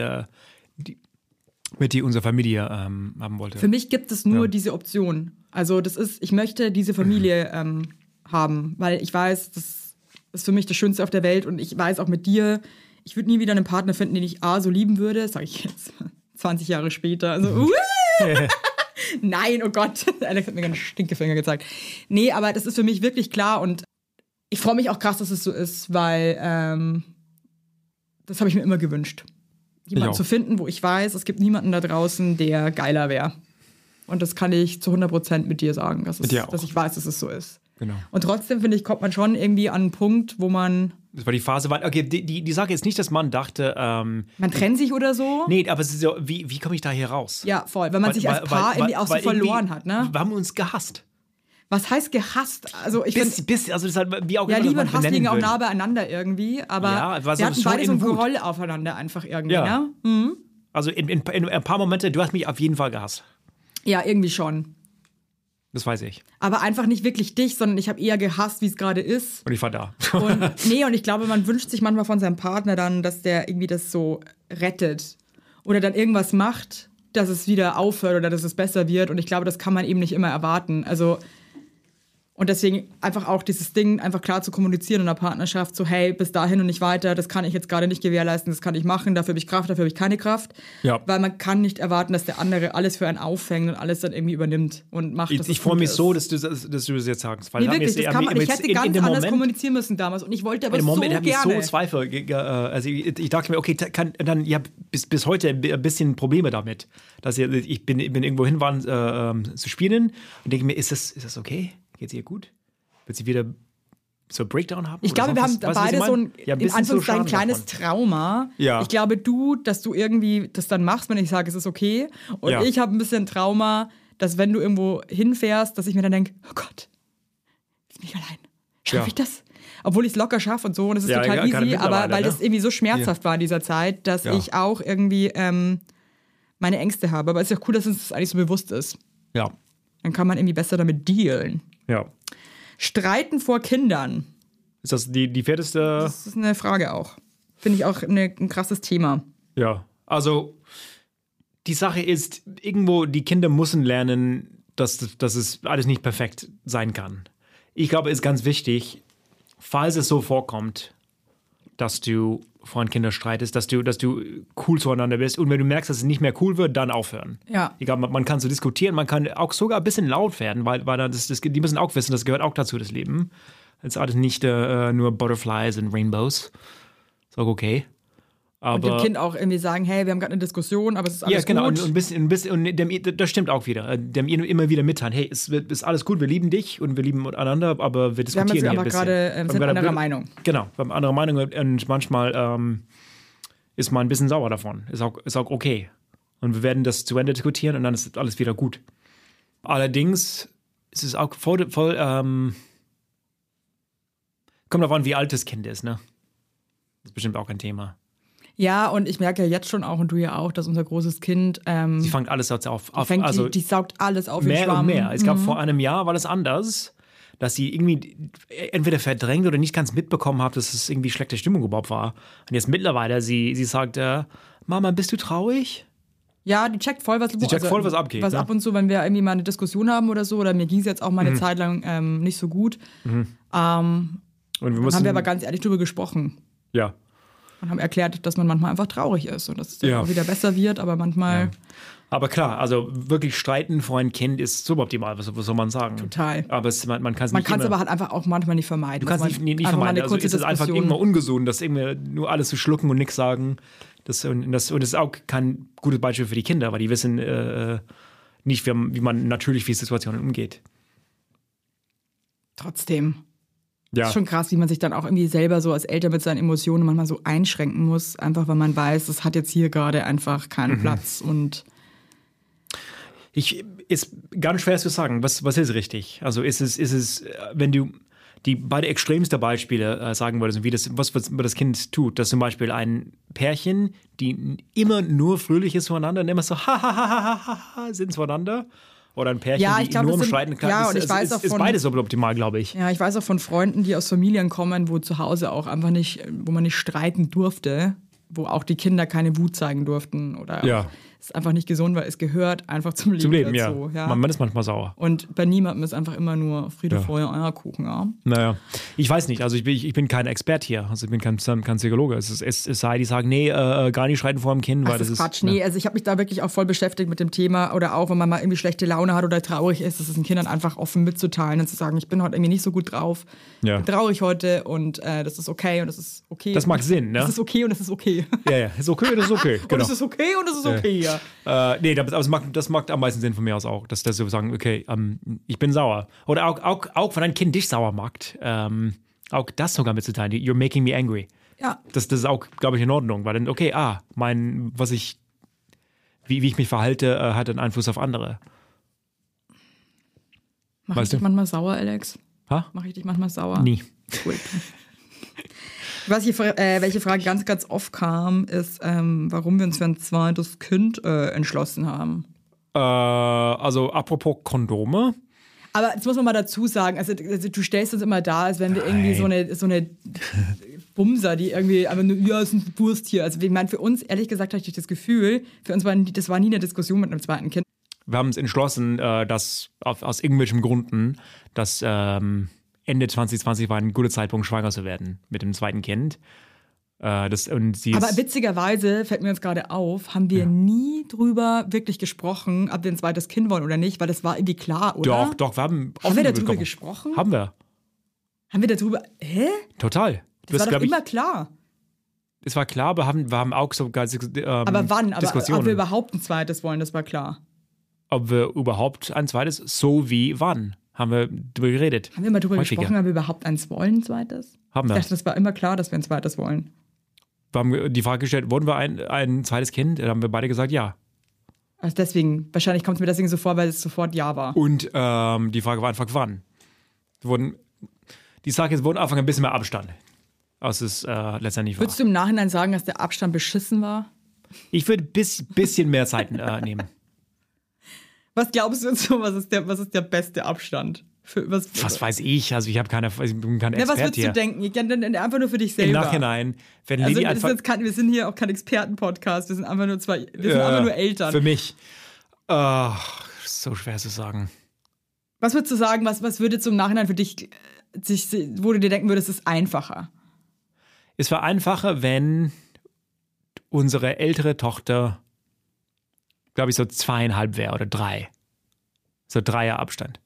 unserer Familie haben wollte. Für mich gibt es nur diese Option. Also ich möchte diese Familie haben, weil ich weiß, das ist für mich das Schönste auf der Welt und ich weiß auch mit dir, ich würde nie wieder einen Partner finden, den ich so lieben würde, sage ich jetzt 20 Jahre später. Also, nein, oh Gott, Alex hat mir einen Stinkefinger gezeigt. Nee, aber das ist für mich wirklich klar und ich freue mich auch krass, dass es so ist, weil das habe ich mir immer gewünscht. Jemanden zu finden, wo ich weiß, es gibt niemanden da draußen, der geiler wäre. Und das kann ich zu 100% mit dir sagen, dass ich weiß, dass es so ist. Genau. Und trotzdem, finde ich, kommt man schon irgendwie an einen Punkt, wo man... Das war die Phase, okay, die Sache ist nicht, dass man dachte... man trennt sich oder so? Nee, aber es ist so, wie komme ich da hier raus? Ja, voll, weil man sich als Paar irgendwie auch so verloren hat, ne? Wir haben uns gehasst. Was heißt gehasst? Also ich finde... Also das ist halt, wie auch ja, immer Liebe man und Hass nennen liegen auch würde. nah beieinander irgendwie, aber ja, war wir hatten so beide so in ein Wut. Groll aufeinander einfach irgendwie, Ja. ne? Mhm. Also in ein paar Momente, du hast mich auf jeden Fall gehasst. Ja, irgendwie schon. Das weiß ich. Aber einfach nicht wirklich dich, sondern ich habe eher gehasst, wie es gerade ist. Und ich war da. Und ich glaube, man wünscht sich manchmal von seinem Partner dann, dass der irgendwie das so rettet. Oder dann irgendwas macht, dass es wieder aufhört oder dass es besser wird. Und ich glaube, das kann man eben nicht immer erwarten. Also, und deswegen einfach auch dieses Ding einfach klar zu kommunizieren in der Partnerschaft, so hey, bis dahin und nicht weiter, das kann ich jetzt gerade nicht gewährleisten, das kann ich machen, dafür habe ich Kraft, dafür habe ich keine Kraft. Ja. Weil man kann nicht erwarten, dass der andere alles für einen auffängt und alles dann irgendwie übernimmt und macht, dass ich freue mich so, dass du das jetzt sagst. Weil nee, wirklich, das kann man, ich hätte ganz anders kommunizieren müssen damals und ich wollte aber so gerne. Im Moment habe ich so Zweifel. Also ich dachte mir, okay, bis heute ein bisschen Probleme damit. Dass ich bin irgendwo hin zu spielen und denke mir, ist das okay? Geht's ihr gut? Wird sie wieder so einen Breakdown haben? Ich glaube, wir haben beide so ein, in Anführungszeichen, kleines Trauma. Ja. Ich glaube, dass du irgendwie das dann machst, wenn ich sage, es ist okay. Und ich habe ein bisschen Trauma, dass wenn du irgendwo hinfährst, dass ich mir dann denke, oh Gott, jetzt bin ich allein. Schaffe ich das? Obwohl ich es locker schaffe und so, und es ist total easy, aber weil das irgendwie so schmerzhaft war in dieser Zeit, dass ich auch irgendwie meine Ängste habe. Aber es ist ja cool, dass uns das eigentlich so bewusst ist. Ja. Dann kann man irgendwie besser damit dealen. Ja. Streiten vor Kindern. Ist das die vierteste? Das ist eine Frage auch. Finde ich auch ein krasses Thema. Ja, also die Sache ist, irgendwo die Kinder müssen lernen, dass es alles nicht perfekt sein kann. Ich glaube, es ist ganz wichtig, falls es so vorkommt, dass du vor Kindern streitest, dass du cool zueinander bist. Und wenn du merkst, dass es nicht mehr cool wird, dann aufhören. Ja. Egal, man kann so diskutieren, man kann auch sogar ein bisschen laut werden, weil dann die müssen auch wissen, das gehört auch dazu, das Leben. Es ist alles nicht nur Butterflies und Rainbows. Ist auch okay. Aber, und dem Kind auch irgendwie sagen, hey, wir haben gerade eine Diskussion, aber es ist alles ja, genau, gut. Und das stimmt auch wieder. Dem immer wieder mitteilen, hey, es ist alles gut, wir lieben dich und wir lieben einander, aber wir diskutieren hier ein bisschen. Wir haben jetzt sind anderer Meinung. Genau, wir haben andere Meinung und manchmal ist man ein bisschen sauer davon. Ist auch okay. Und wir werden das zu Ende diskutieren und dann ist alles wieder gut. Allerdings ist es auch voll kommt darauf an, wie alt das Kind ist, ne? Das ist bestimmt auch ein Thema. Ja, und ich merke ja jetzt schon auch, und du ja auch, dass unser großes Kind sie fängt alles auf. Die saugt alles auf. Mehr und mehr. Es gab vor einem Jahr, war das anders, dass sie irgendwie entweder verdrängt oder nicht ganz mitbekommen hat, dass es irgendwie schlechte Stimmung überhaupt war. Und jetzt mittlerweile, sie sagt, Mama, bist du traurig? Ja, die checkt voll, was abgeht. Was ne? ab und zu, wenn wir irgendwie mal eine Diskussion haben oder so, oder mir ging es jetzt auch mal eine Zeit lang nicht so gut. Und haben wir aber ganz ehrlich drüber gesprochen. Ja. Und haben erklärt, dass man manchmal einfach traurig ist und dass es dann auch wieder besser wird, aber manchmal... Ja. Aber klar, also wirklich streiten vor ein Kind ist suboptimal, was soll man sagen? Total. Aber man kann es nicht immer... aber halt einfach auch manchmal nicht vermeiden. Du kannst nicht vermeiden. Also ist es einfach irgendwann ungesund, dass irgendwie nur alles zu schlucken und nichts sagen. Und das ist auch kein gutes Beispiel für die Kinder, weil die wissen nicht, wie man natürlich mit Situationen umgeht. Trotzdem. Ja. Das ist schon krass, wie man sich dann auch irgendwie selber so als Eltern mit seinen Emotionen manchmal so einschränken muss, einfach weil man weiß, das hat jetzt hier gerade einfach keinen Platz. Und ist ganz schwer zu sagen, was ist richtig? Also ist es, wenn du die beide extremsten Beispiele sagen würdest, was das Kind tut, dass zum Beispiel ein Pärchen, die immer nur fröhlich ist zueinander und immer so sind zueinander, oder ein Pärchen, die nur am Streiten kann. Ja, und ich weiß auch ist beides suboptimal, glaube ich. Ja, ich weiß auch von Freunden, die aus Familien kommen, wo zu Hause auch einfach nicht, wo man nicht streiten durfte, wo auch die Kinder keine Wut zeigen durften oder ist einfach nicht gesund, weil es gehört einfach zum Leben dazu. Ja. Man ist manchmal sauer. Und bei niemandem ist einfach immer nur Friede, Freude, Eierkuchen. Ja. Naja, ich weiß nicht, also ich bin kein Expert hier, also ich bin kein Psychologe. Es sei, die sagen, nee, gar nicht streiten vor dem Kind, weil das ist Quatsch. Nee, also ich habe mich da wirklich auch voll beschäftigt mit dem Thema oder auch, wenn man mal irgendwie schlechte Laune hat oder traurig ist, das den Kindern einfach offen mitzuteilen und zu sagen, ich bin heute irgendwie nicht so gut drauf, bin traurig heute und das ist okay und das ist okay. Das macht Sinn, ne? Das ist okay und das ist okay. Ja, ist okay und das ist okay. Genau. Und das ist okay und das ist okay, ja. Nee, das macht am meisten Sinn von mir aus auch, dass sie sagen, okay, ich bin sauer. Oder auch wenn ein Kind dich sauer macht, auch das sogar mitzuteilen, you're making me angry. Ja. Das ist auch, glaube ich, in Ordnung, weil dann, okay, wie ich mich verhalte, hat einen Einfluss auf andere. Mach ich dich manchmal sauer, Alex? Mach ich dich manchmal sauer? Nie. Cool. Welche Frage ganz, ganz oft kam, ist, warum wir uns für ein zweites Kind entschlossen haben. Also apropos Kondome. Aber jetzt muss man mal dazu sagen, also du stellst uns immer da, als wenn wir irgendwie so eine Bumser, die irgendwie einfach nur, ja, ist ein Wursttier. Also ich meine, für uns, ehrlich gesagt, hatte ich das Gefühl, für uns das war nie eine Diskussion mit einem zweiten Kind. Wir haben uns entschlossen, dass aus irgendwelchen Gründen, dass Ende 2020 war ein guter Zeitpunkt, schwanger zu werden mit dem zweiten Kind. Aber witzigerweise, fällt mir jetzt gerade auf, haben wir nie drüber wirklich gesprochen, ob wir ein zweites Kind wollen oder nicht, weil das war irgendwie klar, oder? Doch, wir haben darüber gesprochen? Haben wir. Haben wir darüber, Total. Das war doch immer klar. Es war klar, wir haben auch sogar aber wann? Ob wir überhaupt ein zweites wollen, das war klar. Ob wir überhaupt ein zweites, so wie wann? Haben wir darüber geredet. Haben wir mal darüber gesprochen, ob wir überhaupt eins wollen, ein zweites? Haben wir. Ich dachte, das war immer klar, dass wir ein zweites wollen. Wir haben die Frage gestellt, wollen wir ein zweites Kind? Dann haben wir beide gesagt, ja. Also deswegen, wahrscheinlich kommt es mir deswegen so vor, weil es sofort ja war. Und die Frage war einfach, wann? Die Sache ist, wurden einfach ein bisschen mehr Abstand. Als es letztendlich war. Würdest du im Nachhinein sagen, dass der Abstand beschissen war? Ich würde ein bisschen mehr Zeit nehmen. Was glaubst du so, was ist der beste Abstand? Was weiß ich? Also ich bin kein Experte. Was würdest du denken? Einfach nur für dich selber. Im Nachhinein, wenn Lili einfach... wir sind hier auch kein Experten-Podcast, wir sind einfach nur einfach nur Eltern. Für mich. So schwer zu sagen. Was würdest du sagen, was würde zum Nachhinein für dich, wo du dir denken würdest, ist einfacher? Es war einfacher, wenn unsere ältere Tochter, glaube ich, so 2,5 wäre oder 3. So 3er Abstand.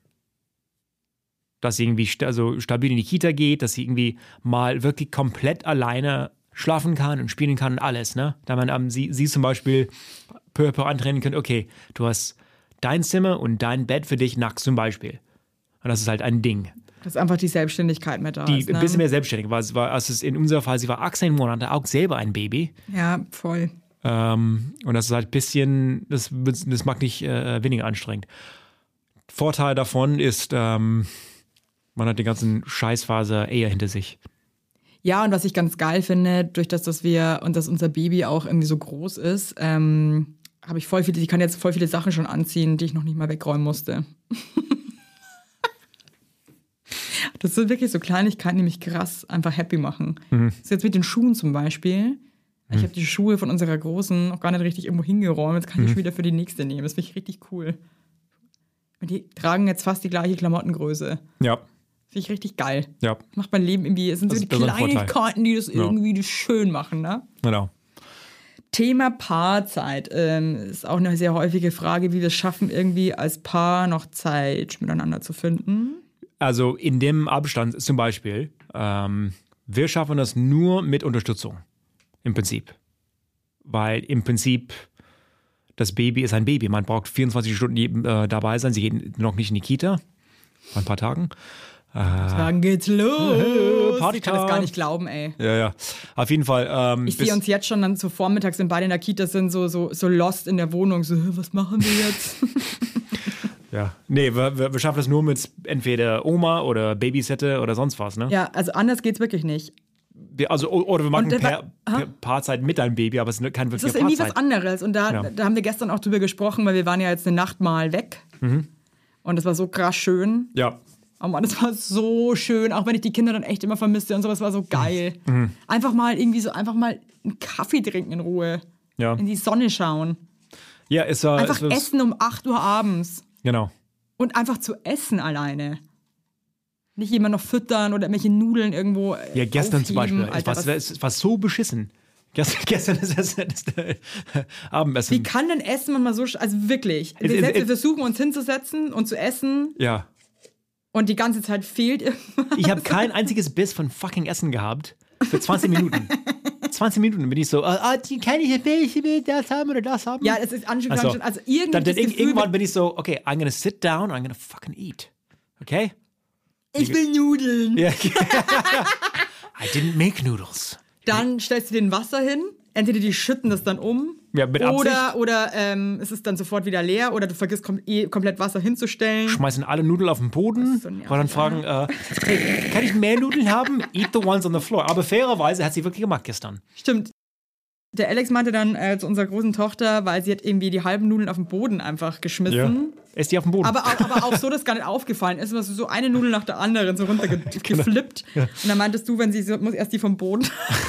Dass sie irgendwie stabil in die Kita geht, dass sie irgendwie mal wirklich komplett alleine schlafen kann und spielen kann und alles, ne? Da man sie zum Beispiel peu à peu antrainieren könnte, okay, du hast dein Zimmer und dein Bett für dich nachts zum Beispiel. Und das ist halt ein Ding. Dass einfach die Selbstständigkeit mit da Die ist. ein bisschen mehr selbstständig war. Also in unserem Fall, sie war 18 Monate, auch selber ein Baby. Ja, voll. Und das ist halt ein bisschen, das mag nicht weniger anstrengend. Vorteil davon ist, man hat die ganzen Scheißphase eher hinter sich. Ja, und was ich ganz geil finde, durch das, dass unser Baby auch irgendwie so groß ist, habe ich die kann jetzt voll viele Sachen schon anziehen, die ich noch nicht mal wegräumen musste. Das sind wirklich so Kleinigkeiten, die mich krass einfach happy machen. Das ist jetzt mit den Schuhen zum Beispiel. Ich habe die Schuhe von unserer Großen noch gar nicht richtig irgendwo hingeräumt. Jetzt kann ich wieder für die nächste nehmen. Das finde ich richtig cool. Und die tragen jetzt fast die gleiche Klamottengröße. Ja. Finde ich richtig geil. Ja. Das macht mein Leben irgendwie. Es sind so die Kleinigkeiten, die das irgendwie schön machen, ne? Genau. Thema Paarzeit ist auch eine sehr häufige Frage, wie wir es schaffen, irgendwie als Paar noch Zeit miteinander zu finden. Also in dem Abstand zum Beispiel, wir schaffen das nur mit Unterstützung. Im Prinzip. Weil im Prinzip das Baby ist ein Baby. Man braucht 24 Stunden dabei sein. Sie geht noch nicht in die Kita. Vor ein paar Tagen. Dann geht's los. Party Ich kann das gar nicht glauben, ey. Ja. Auf jeden Fall. Ich sehe uns jetzt schon dann so vormittags, wenn beide in der Kita sind, so lost in der Wohnung. So, was machen wir jetzt? Ja. Nee, wir schaffen das nur mit entweder Oma oder Babysitter oder sonst was, ne? Ja, also anders geht's wirklich nicht. Oder wir machen Paarzeit mit deinem Baby, aber es ist kein Das wirklicher ist irgendwie Paarzeit. was anderes. Und da haben wir gestern auch drüber gesprochen, weil wir waren ja jetzt eine Nacht mal weg. Und das war so krass schön. Ja. Oh Mann, das war so schön, auch wenn ich die Kinder dann echt immer vermisste und sowas war so geil. Einfach mal einen Kaffee trinken in Ruhe. Ja. In die Sonne schauen. Ja, Einfach essen um 8 Uhr abends. Genau. Und einfach zu essen alleine. Nicht jemand noch füttern oder irgendwelche Nudeln irgendwo Ja, gestern zum Beispiel. Alter, Es war so beschissen. Gestern ist das Abendessen. wie kann denn Essen man mal so... Also wirklich. Wir versuchen uns hinzusetzen und zu essen. Ja. Und die ganze Zeit fehlt irgendwas. Ich habe kein einziges Biss von fucking Essen gehabt. Für 20 Minuten. 20 Minuten bin ich so, kann ich das haben oder das haben? Ja, es ist anstrengend. Also irgendwann bin ich so, okay, I'm gonna sit down, I'm gonna fucking eat. Okay? Ich will Nudeln. Yeah. I didn't make noodles. Dann stellst du den Wasser hin. Entweder die schütten das dann um. Ja, mit Absicht. Oder es ist dann sofort wieder leer. Oder du vergisst komplett Wasser hinzustellen. Schmeißen alle Nudeln auf den Boden. So nervig, und dann fragen, hey, kann ich mehr Nudeln haben? Eat the ones on the floor. Aber fairerweise hat sie wirklich gemacht gestern. Stimmt. Der Alex meinte dann zu unserer großen Tochter, weil sie hat irgendwie die halben Nudeln auf den Boden einfach geschmissen. Ja. Ist die auf dem Boden? Aber auch so, dass gar nicht aufgefallen ist, was so eine Nudel nach der anderen so runtergeflippt. Ja. Und dann meintest du, wenn sie so, muss erst die vom Boden.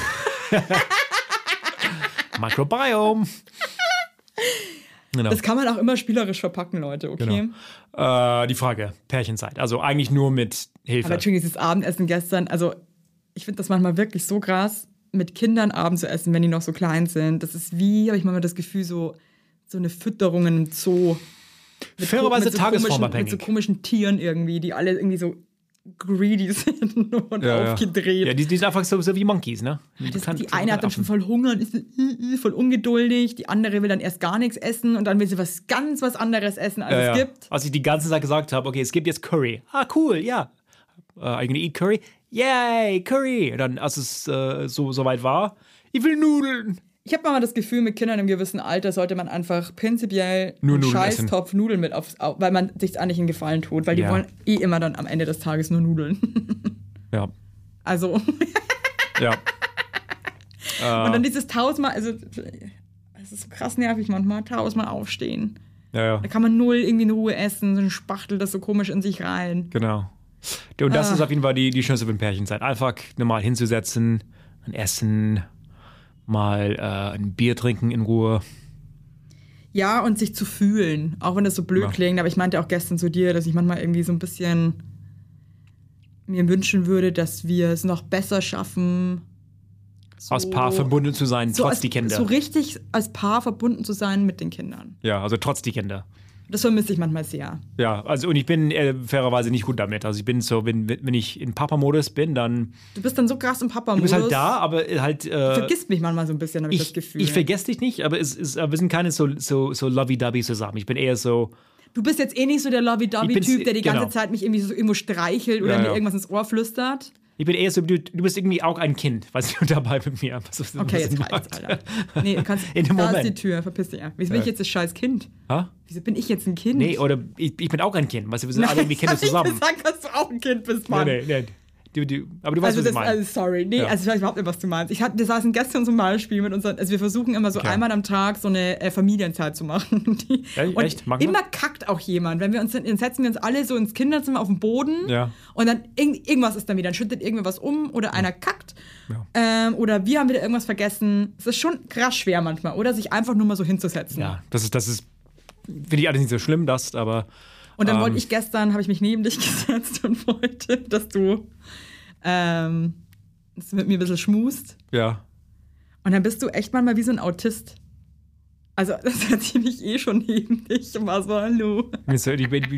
Microbiome. Genau. Das kann man auch immer spielerisch verpacken, Leute, okay? Genau. Die Frage, Pärchenzeit. Also eigentlich nur mit Hilfe. Aber natürlich dieses Abendessen gestern, also ich finde das manchmal wirklich so krass, mit Kindern Abend zu essen, wenn die noch so klein sind. Das ist wie, habe ich manchmal das Gefühl, so eine Fütterung im Zoo. Fairerweise tagesformabhängig. Mit so komischen Tieren irgendwie, die alle irgendwie so greedy sind und aufgedreht. Ja, die sind einfach so wie Monkeys, ne? Die eine hat dann schon voll Hunger und ist voll ungeduldig. Die andere will dann erst gar nichts essen und dann will sie was anderes essen, als es gibt. Als ich die ganze Zeit gesagt habe, okay, es gibt jetzt Curry. Ah, cool, ja. Are you gonna eat Curry? Yay, Curry. Und dann, als es so weit war, ich will Nudeln. Ich habe mal das Gefühl, mit Kindern im gewissen Alter sollte man einfach prinzipiell nur einen Nudeln Scheißtopf Nudeln mit weil man sich eigentlich einen Gefallen tut, weil die wollen immer dann am Ende des Tages nur Nudeln. Ja. Also. Ja. Und dann dieses tausendmal, also es ist so krass nervig manchmal, tausendmal aufstehen. Ja. Da kann man null irgendwie in Ruhe essen, so ein Spachtelt das so komisch in sich rein. Genau. Und das ist auf jeden Fall die schönste Pärchenzeit. Einfach normal hinzusetzen, ein Essen, mal ein Bier trinken in Ruhe. Ja, und sich zu fühlen, auch wenn das so blöd klingt. Aber ich meinte auch gestern zu dir, dass ich manchmal irgendwie so ein bisschen mir wünschen würde, dass wir es noch besser schaffen, so als Paar verbunden zu sein, trotz die Kinder. So richtig als Paar verbunden zu sein mit den Kindern. Ja, also trotz die Kinder. Das vermisse ich manchmal sehr. Ja, also und ich bin fairerweise nicht gut damit. Also ich bin so, wenn ich in Papa-Modus bin, dann... Du bist dann so krass im Papa-Modus. Du bist halt da, aber halt... Du vergisst mich manchmal so ein bisschen, habe ich das Gefühl. Ich vergesse dich nicht, aber wir sind keine so lovey-dovey zusammen. Ich bin eher so... Du bist jetzt eh nicht so der Lovey-Dovey-Typ, der die ganze genau. Zeit mich irgendwie so irgendwo streichelt oder mir irgendwas ins Ohr flüstert. Ich bin eher so, du bist irgendwie auch ein Kind, weißt du, dabei mit mir. Okay, jetzt reicht's, Alter. Nee, du kannst, in dem da Moment. ist die Tür, verpiss dich. Wieso bin ich jetzt das scheiß Kind? Ha? Wieso bin ich jetzt ein Kind? Nee, oder ich bin auch ein Kind, weißt du, wir sind alle irgendwie Kinder zusammen. Ich hab nicht gesagt, dass du auch ein Kind bist, Mann. Nee. Aber du weißt, was ich meine. Also sorry, nee, Ja. also ich weiß überhaupt nicht, was du meinst. Wir saßen gestern zum Beispiel mit unseren, also wir versuchen immer so einmal am Tag so eine Familienzeit zu machen. Und echt? Machen wir? immer kackt auch jemand. Wenn wir uns dann setzen wir uns alle so ins Kinderzimmer auf den Boden und dann irgendwas ist dann wieder, dann schüttet irgendwer was um oder einer kackt oder wir haben wieder irgendwas vergessen. Es ist schon krass schwer manchmal, oder? Sich einfach nur mal so hinzusetzen. Ja, das ist finde ich alles nicht so schlimm, Und dann habe ich mich neben dich gesetzt und wollte, dass du mit mir ein bisschen schmust. Ja. Und dann bist du echt manchmal wie so ein Autist. Also, das setze ich mich schon neben dich und war so, hallo. Dann habe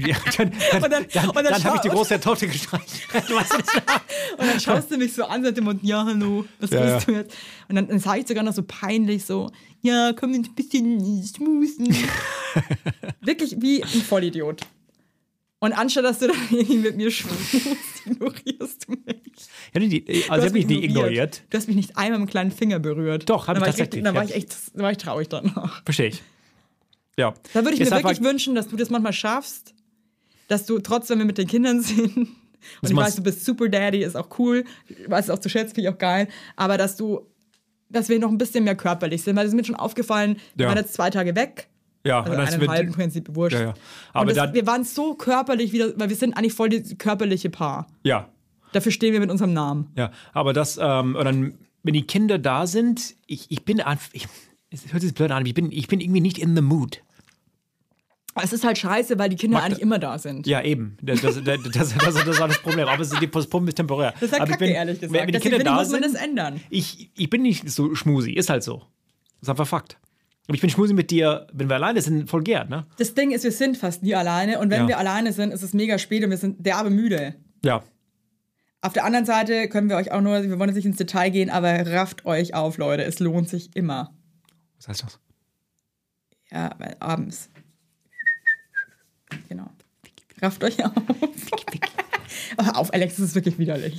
ich die große Tochter gestreichelt. Und dann schaust du mich so an und Mund, ja, hallo, was willst du jetzt? Und dann sage ich sogar noch so peinlich so, ja, komm ein bisschen schmusen. Wirklich wie ein Vollidiot. Und anstatt, dass du dann irgendwie mit mir schmust, ignorierst du mich. Ja, ich habe mich nie ignoriert. Du hast mich nicht einmal mit dem kleinen Finger berührt. Doch, habe ich tatsächlich. Da war ich traurig danach. Verstehe ich. Ja. Da würde ich mir wirklich wünschen, dass du das manchmal schaffst, dass du trotz, wenn wir mit den Kindern sind, und ich weiß, du bist Super Daddy, ist auch cool, ich weiß es auch zu schätzen, finde ich auch geil, aber dass wir noch ein bisschen mehr körperlich sind, weil es ist mir schon aufgefallen, wir waren jetzt 2 Tage weg. Ja, also eineinhalb im Prinzip wurscht. Ja. Aber wir waren so körperlich wieder, weil wir sind eigentlich voll das körperliche Paar. Ja. Dafür stehen wir mit unserem Namen. Ja, aber und dann, wenn die Kinder da sind, ich bin einfach, es hört sich blöd an, ich bin irgendwie nicht in the mood. Es ist halt scheiße, weil die Kinder eigentlich immer da sind. Ja, eben. Das war das Problem. Aber das Problem ist temporär. Das ist halt kacke, ehrlich gesagt. Wenn die Kinder da muss man sind, das ändern. Ich bin nicht so schmusi, ist halt so. Das ist einfach Fakt. Aber ich bin schmusi mit dir, wenn wir alleine sind, voll gern, ne? Das Ding ist, wir sind fast nie alleine. Und wenn wir alleine sind, ist es mega spät und wir sind derbe müde. Ja. Auf der anderen Seite können wir euch auch nur, wir wollen jetzt nicht ins Detail gehen, aber rafft euch auf, Leute. Es lohnt sich immer. Was heißt das? Ja, abends. Genau. Rafft euch auf. Hör auf, Alex, das ist wirklich widerlich.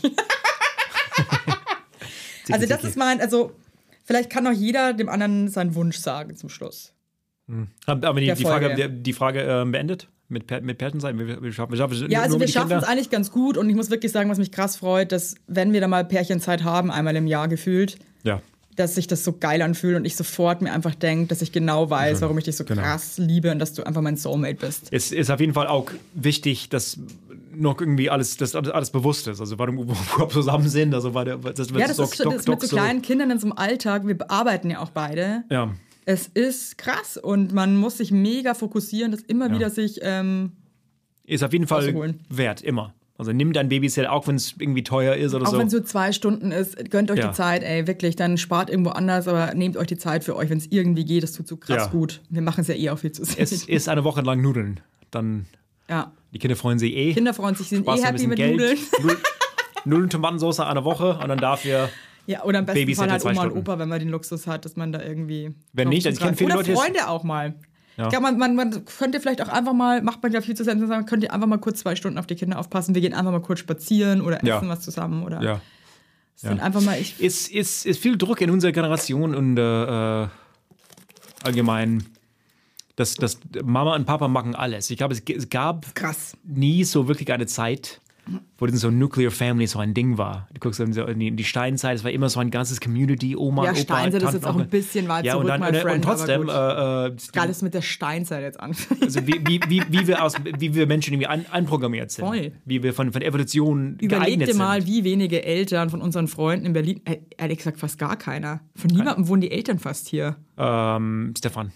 Also das ist vielleicht kann auch jeder dem anderen seinen Wunsch sagen zum Schluss. Aber die Frage beendet? Mit Pärchensein? Wir schaffen es eigentlich ganz gut und ich muss wirklich sagen, was mich krass freut, dass wenn wir da mal Pärchenzeit haben, einmal im Jahr gefühlt, dass sich das so geil anfühlt und ich sofort mir einfach denke, dass ich genau weiß, warum ich dich so krass liebe und dass du einfach mein Soulmate bist. Es ist auf jeden Fall auch wichtig, dass noch irgendwie alles bewusst ist. Also warum wir überhaupt zusammen sind. Also das ist mit so kleinen Kindern in so einem Alltag, wir arbeiten ja auch beide. Ja. Es ist krass und man muss sich mega fokussieren, das immer wieder sich ist auf jeden Fall wert, immer. Also nimm dein Babysitter, auch wenn es irgendwie teuer ist oder so. Auch wenn es so 2 Stunden ist, gönnt euch die Zeit, ey, wirklich. Dann spart irgendwo anders, aber nehmt euch die Zeit für euch, wenn es irgendwie geht. Das tut so krass gut. Wir machen es ja eh auch viel zu selten. Es ist eine Woche lang Nudeln. Dann die Kinder freuen sich eh. Kinder freuen sich, sind happy mit Nudeln. Nudeln, Tomatensauce eine Woche und dann dafür ja, oder am besten Babysitter Fall halt 2 Oma Stunden. und Opa, wenn man den Luxus hat, dass man da irgendwie... Wenn nicht, also ich kenne viele oder Leute... Oder Freunde auch mal. Ja. Ich glaube, man könnte vielleicht auch einfach mal, macht man ja viel zu selten, sagen, könnt ihr einfach mal kurz 2 Stunden auf die Kinder aufpassen. Wir gehen einfach mal kurz spazieren oder essen was zusammen. Oder sind einfach mal... Es ist viel Druck in unserer Generation und allgemein... dass Mama und Papa machen alles. Ich glaube, es gab nie so wirklich eine Zeit, wo so Nuclear Family so ein Ding war. Du guckst in die Steinzeit, es war immer so ein ganzes Community, Oma, Opa, Steinzeit ist jetzt auch ein bisschen weit zurück, und mein Friend. Und trotzdem... Gerade ist mit der Steinzeit jetzt anfangen. Also wie wir Menschen irgendwie einprogrammiert sind. Voll. Wie wir von Evolution Überleg geeignet dir sind. mal, wie wenige Eltern von unseren Freunden in Berlin, ehrlich gesagt fast gar keiner. Von niemandem wohnen die Eltern fast hier. Stefan.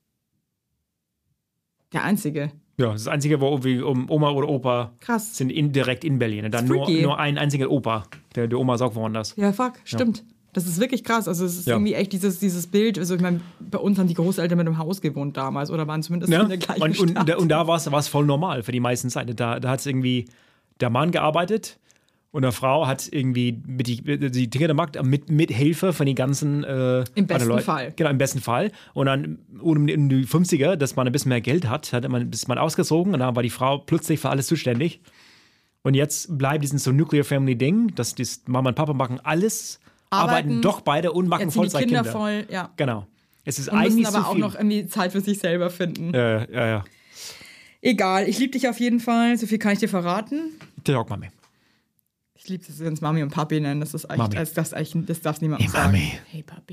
Der Einzige. Ja, das Einzige, wo Oma oder Opa sind direkt in Berlin. Und dann nur ein einziger Opa. Der Oma ist auch woanders. Ja, fuck, stimmt. Das ist wirklich krass. Also es ist irgendwie echt dieses Bild. Also ich meine, bei uns haben die Großeltern mit einem Haus gewohnt damals oder waren zumindest in der gleichen Stadt. Und da war es voll normal für die meisten Zeit. Da hat es irgendwie der Mann gearbeitet und eine Frau hat irgendwie die Dinge gemacht mit Hilfe von den ganzen im besten Fall. Genau, im besten Fall. Und dann in die 50er, dass man ein bisschen mehr Geld hat man ausgezogen und dann war die Frau plötzlich für alles zuständig. Und jetzt bleibt dieses so Nuclear Family Ding, dass das Mama und Papa machen alles, arbeiten doch beide und machen Vollzeitkinder. Die Kinder voll, ja. Genau. Es ist und eigentlich müssen aber so auch viel. noch irgendwie Zeit für sich selber finden. Ja. Egal, ich liebe dich auf jeden Fall. So viel kann ich dir verraten. Der auch Mami. Ich liebe es, dass wir uns Mami und Papi nennen. Das ist echt, Mami. Das darf niemand Hey, sagen. Mami. Hey, Papi.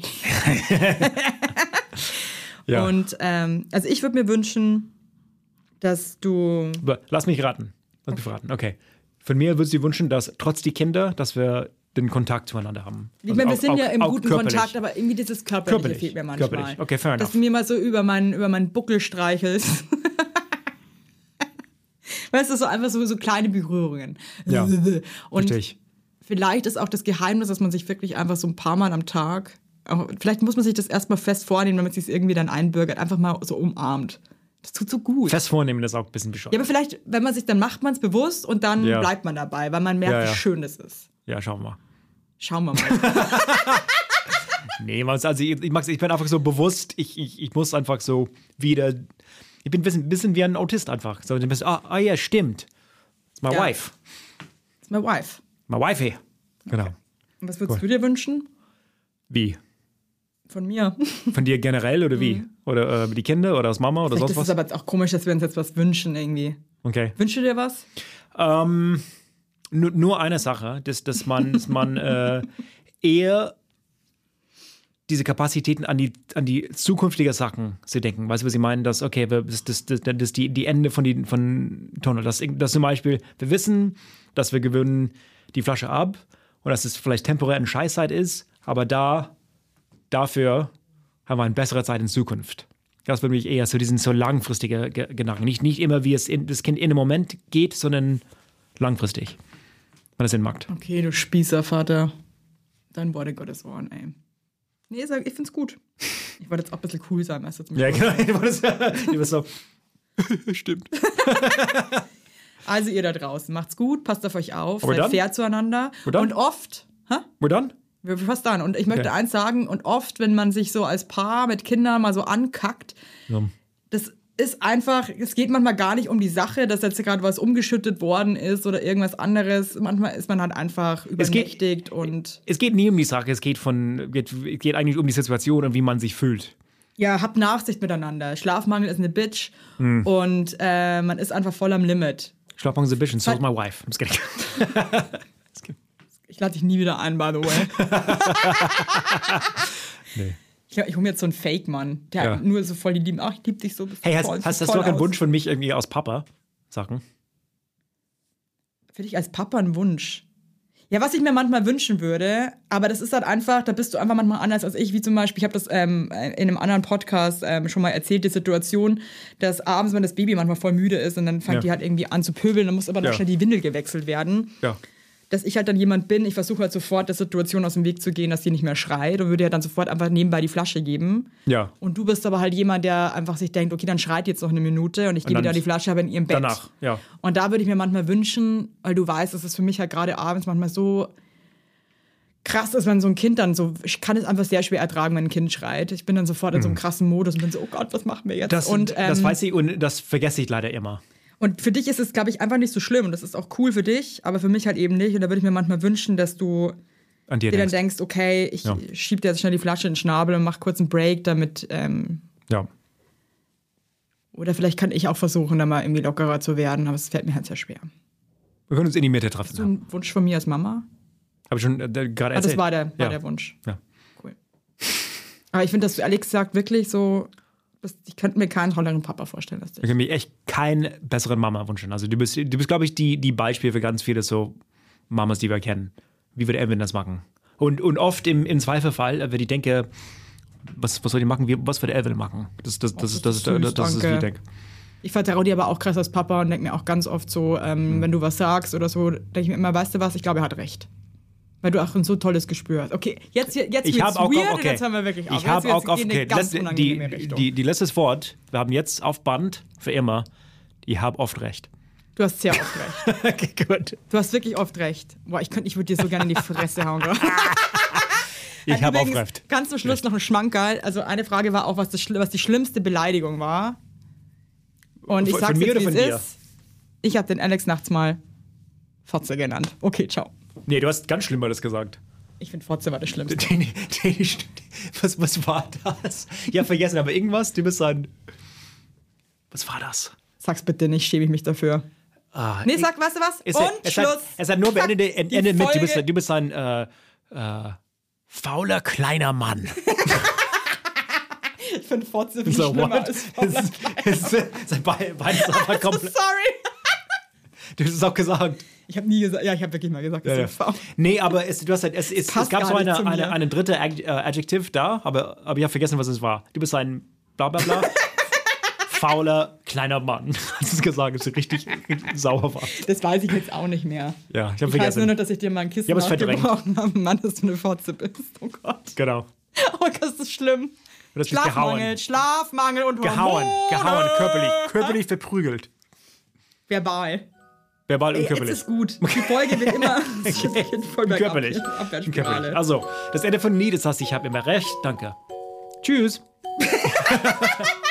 Ja. Und also ich würde mir wünschen, dass du... Lass mich raten. Okay. Von mir würde ich dir wünschen, dass trotz die Kinder, dass wir den Kontakt zueinander haben. Ich meine, wir sind ja im guten körperlich. Kontakt, aber irgendwie dieses Körperliche fehlt mir manchmal. Körperlich. Okay, fair enough. Dass du mir mal so über meinen Buckel streichelst. Weißt du, so einfach so kleine Berührungen. Ja, Und richtig. vielleicht ist auch das Geheimnis, dass man sich wirklich einfach so ein paar Mal am Tag, vielleicht muss man sich das erstmal fest vornehmen, wenn man sich irgendwie dann einbürgert, einfach mal so umarmt. Das tut so gut. Fest vornehmen ist auch ein bisschen bescheuert. Ja, aber vielleicht, wenn man sich, dann macht man es bewusst und dann bleibt man dabei, weil man merkt, wie schön das ist. Ja, schauen wir mal. Schauen wir mal. Nee, also ich bin einfach so bewusst, ich muss einfach so wieder, ich bin ein bisschen wie ein Autist einfach. So, ja, stimmt. It's my wife. It's my wife. My wifey. Genau. Und was würdest du dir wünschen? Wie? Von mir. Von dir generell oder wie? Oder die Kinder oder aus Mama oder sonst was? Das ist aber jetzt auch komisch, dass wir uns jetzt was wünschen irgendwie. Okay. Wünschst du dir was? Nur eine Sache, dass man eher diese Kapazitäten an die zukünftigen Sachen zu denken. Weißt du, was ich meine? Das ist die Ende von Tunnel. Das zum Beispiel, wir wissen, dass wir gewöhnen die Flasche ab und dass es vielleicht temporär eine Scheißzeit ist, aber dafür haben wir eine bessere Zeit in Zukunft. Das würde mich eher so langfristige Gedanken. Nicht immer, wie es das Kind in dem Moment geht, sondern langfristig. Wenn das Sinn macht. Okay, du Spießervater. Dein Wort in Gottes Ohren, ey. Nee, ich find's gut. Ich wollte jetzt auch ein bisschen cool sein, weißt du? Ja, genau. Du bist so. Stimmt. Also ihr da draußen, macht's gut, passt auf euch auf, We're seid done? fair zueinander. We're done? Und oft, We're done? wir fast dran. Und ich möchte eins sagen, und oft, wenn man sich so als Paar mit Kindern mal so ankackt, das ist einfach, es geht manchmal gar nicht um die Sache, dass jetzt gerade was umgeschüttet worden ist oder irgendwas anderes. Manchmal ist man halt einfach übernächtigt und... Es geht nie um die Sache, es geht eigentlich um die Situation und wie man sich fühlt. Ja, habt Nachsicht miteinander. Schlafmangel ist eine Bitch und man ist einfach voll am Limit. Schlafmangel is a bitch and so is my wife. I'm just kidding. Ich lade dich nie wieder ein, by the way. Nee. Ich hole mir jetzt so einen Fake-Mann, der hat nur so voll die Lieben. Ach, ich liebe dich so. Hey, hast du auch einen Wunsch von mich irgendwie aus Papa? Sachen? Für dich als Papa einen Wunsch? Ja, was ich mir manchmal wünschen würde, aber das ist halt einfach, da bist du einfach manchmal anders als ich, wie zum Beispiel, ich habe das in einem anderen Podcast schon mal erzählt, die Situation, dass abends, wenn das Baby manchmal voll müde ist und dann fängt die halt irgendwie an zu pöbeln, dann muss aber noch schnell die Windel gewechselt werden. Ja. Dass ich halt dann jemand bin, ich versuche halt sofort der Situation aus dem Weg zu gehen, dass die nicht mehr schreit und würde ja dann sofort einfach nebenbei die Flasche geben. Ja. Und du bist aber halt jemand, der einfach sich denkt, okay, dann schreit jetzt noch eine Minute und ich gebe dir die Flasche aber in ihrem Bett. Danach, ja. Und da würde ich mir manchmal wünschen, weil du weißt, dass es für mich halt gerade abends manchmal so krass ist, wenn so ein Kind dann so, ich kann es einfach sehr schwer ertragen, wenn ein Kind schreit. Ich bin dann sofort in so einem krassen Modus und bin so, oh Gott, was machen wir jetzt? Das weiß ich und das vergesse ich leider immer. Und für dich ist es, glaube ich, einfach nicht so schlimm. Und das ist auch cool für dich, aber für mich halt eben nicht. Und da würde ich mir manchmal wünschen, dass du an dir dann denkst, okay, ich schieb dir jetzt schnell die Flasche in den Schnabel und mach kurz einen Break, damit oder vielleicht kann ich auch versuchen, da mal irgendwie lockerer zu werden, aber es fällt mir halt sehr schwer. Wir können uns in die Mitte treffen. Hast du einen Wunsch von mir als Mama? Habe ich schon gerade erzählt. Das war der Wunsch. Ja. Cool. Aber ich finde, dass du ehrlich gesagt wirklich so... Ich könnte mir keinen tolleren Papa vorstellen als dich. Ich kann mir echt keinen besseren Mama wünschen. Also du bist glaube ich, die Beispiel für ganz viele so Mamas, die wir kennen. Wie würde Evan das machen? Und oft im Zweifelfall, wenn ich denke, was soll die machen? Was würde Evan machen? Das ist, wie ich denke. Ich vertraue dir aber auch krass als Papa und denke mir auch ganz oft so, wenn du was sagst oder so, denke ich mir immer, weißt du was, ich glaube, er hat recht. Weil du auch ein so tolles Gespür hast. Okay, jetzt wird's habe auch weird okay. und jetzt hören wir wirklich auf. Ich habe auch auf. in Okay. eine ganz unangenehme Richtung. Die letztes Wort, wir haben jetzt auf Band für immer. Ich habe oft recht. Du hast sehr oft recht. Okay, gut. Du hast wirklich oft recht. Boah, ich würde dir so gerne in die Fresse hauen gerade. Ich habe oft recht. Ganz zum Schluss noch ein Schmankerl. Also eine Frage war auch, was die schlimmste Beleidigung war. Und ich sag's jetzt, wie es ist. Ich habe den Alex nachts mal Fotze genannt. Okay, ciao. Nee, du hast ganz Schlimmeres gesagt. Ich finde Fotze war das Schlimmste. Was war das? Ich habe vergessen, aber irgendwas, du bist ein... Was war das? Sag's bitte nicht, schäme ich mich dafür. Nee, sag, weißt du was? Schluss. Es hat nur beendet mit, du bist ein fauler kleiner Mann. Ich finde Fotze viel schlimmer als fauler komplett. Sorry. Du hast es auch gesagt. Ich habe nie gesagt, ich habe wirklich mal gesagt, dass ich faul. Nee, aber es gab so eine dritte Adjektiv da, aber ich habe vergessen, was es war. Du bist ein bla bla bla. Fauler kleiner Mann. Hast du es gesagt, dass du richtig sauer warst. Das weiß ich jetzt auch nicht mehr. Ja, ich habe vergessen. Ich weiß nur noch, dass ich dir mal ein Kissen aufgebrochen habe. Mann, dass du eine Fotze bist. Oh Gott. Genau. Oh, das ist schlimm. Schlafmangel und Hormone. Gehauen, körperlich verprügelt. Verbal und körperlich. Jetzt ist gut. Die Folge wird immer voll körperlich. Abwärtsspirale. Also, das Ende von Nie, das heißt, ich habe immer recht. Danke. Tschüss.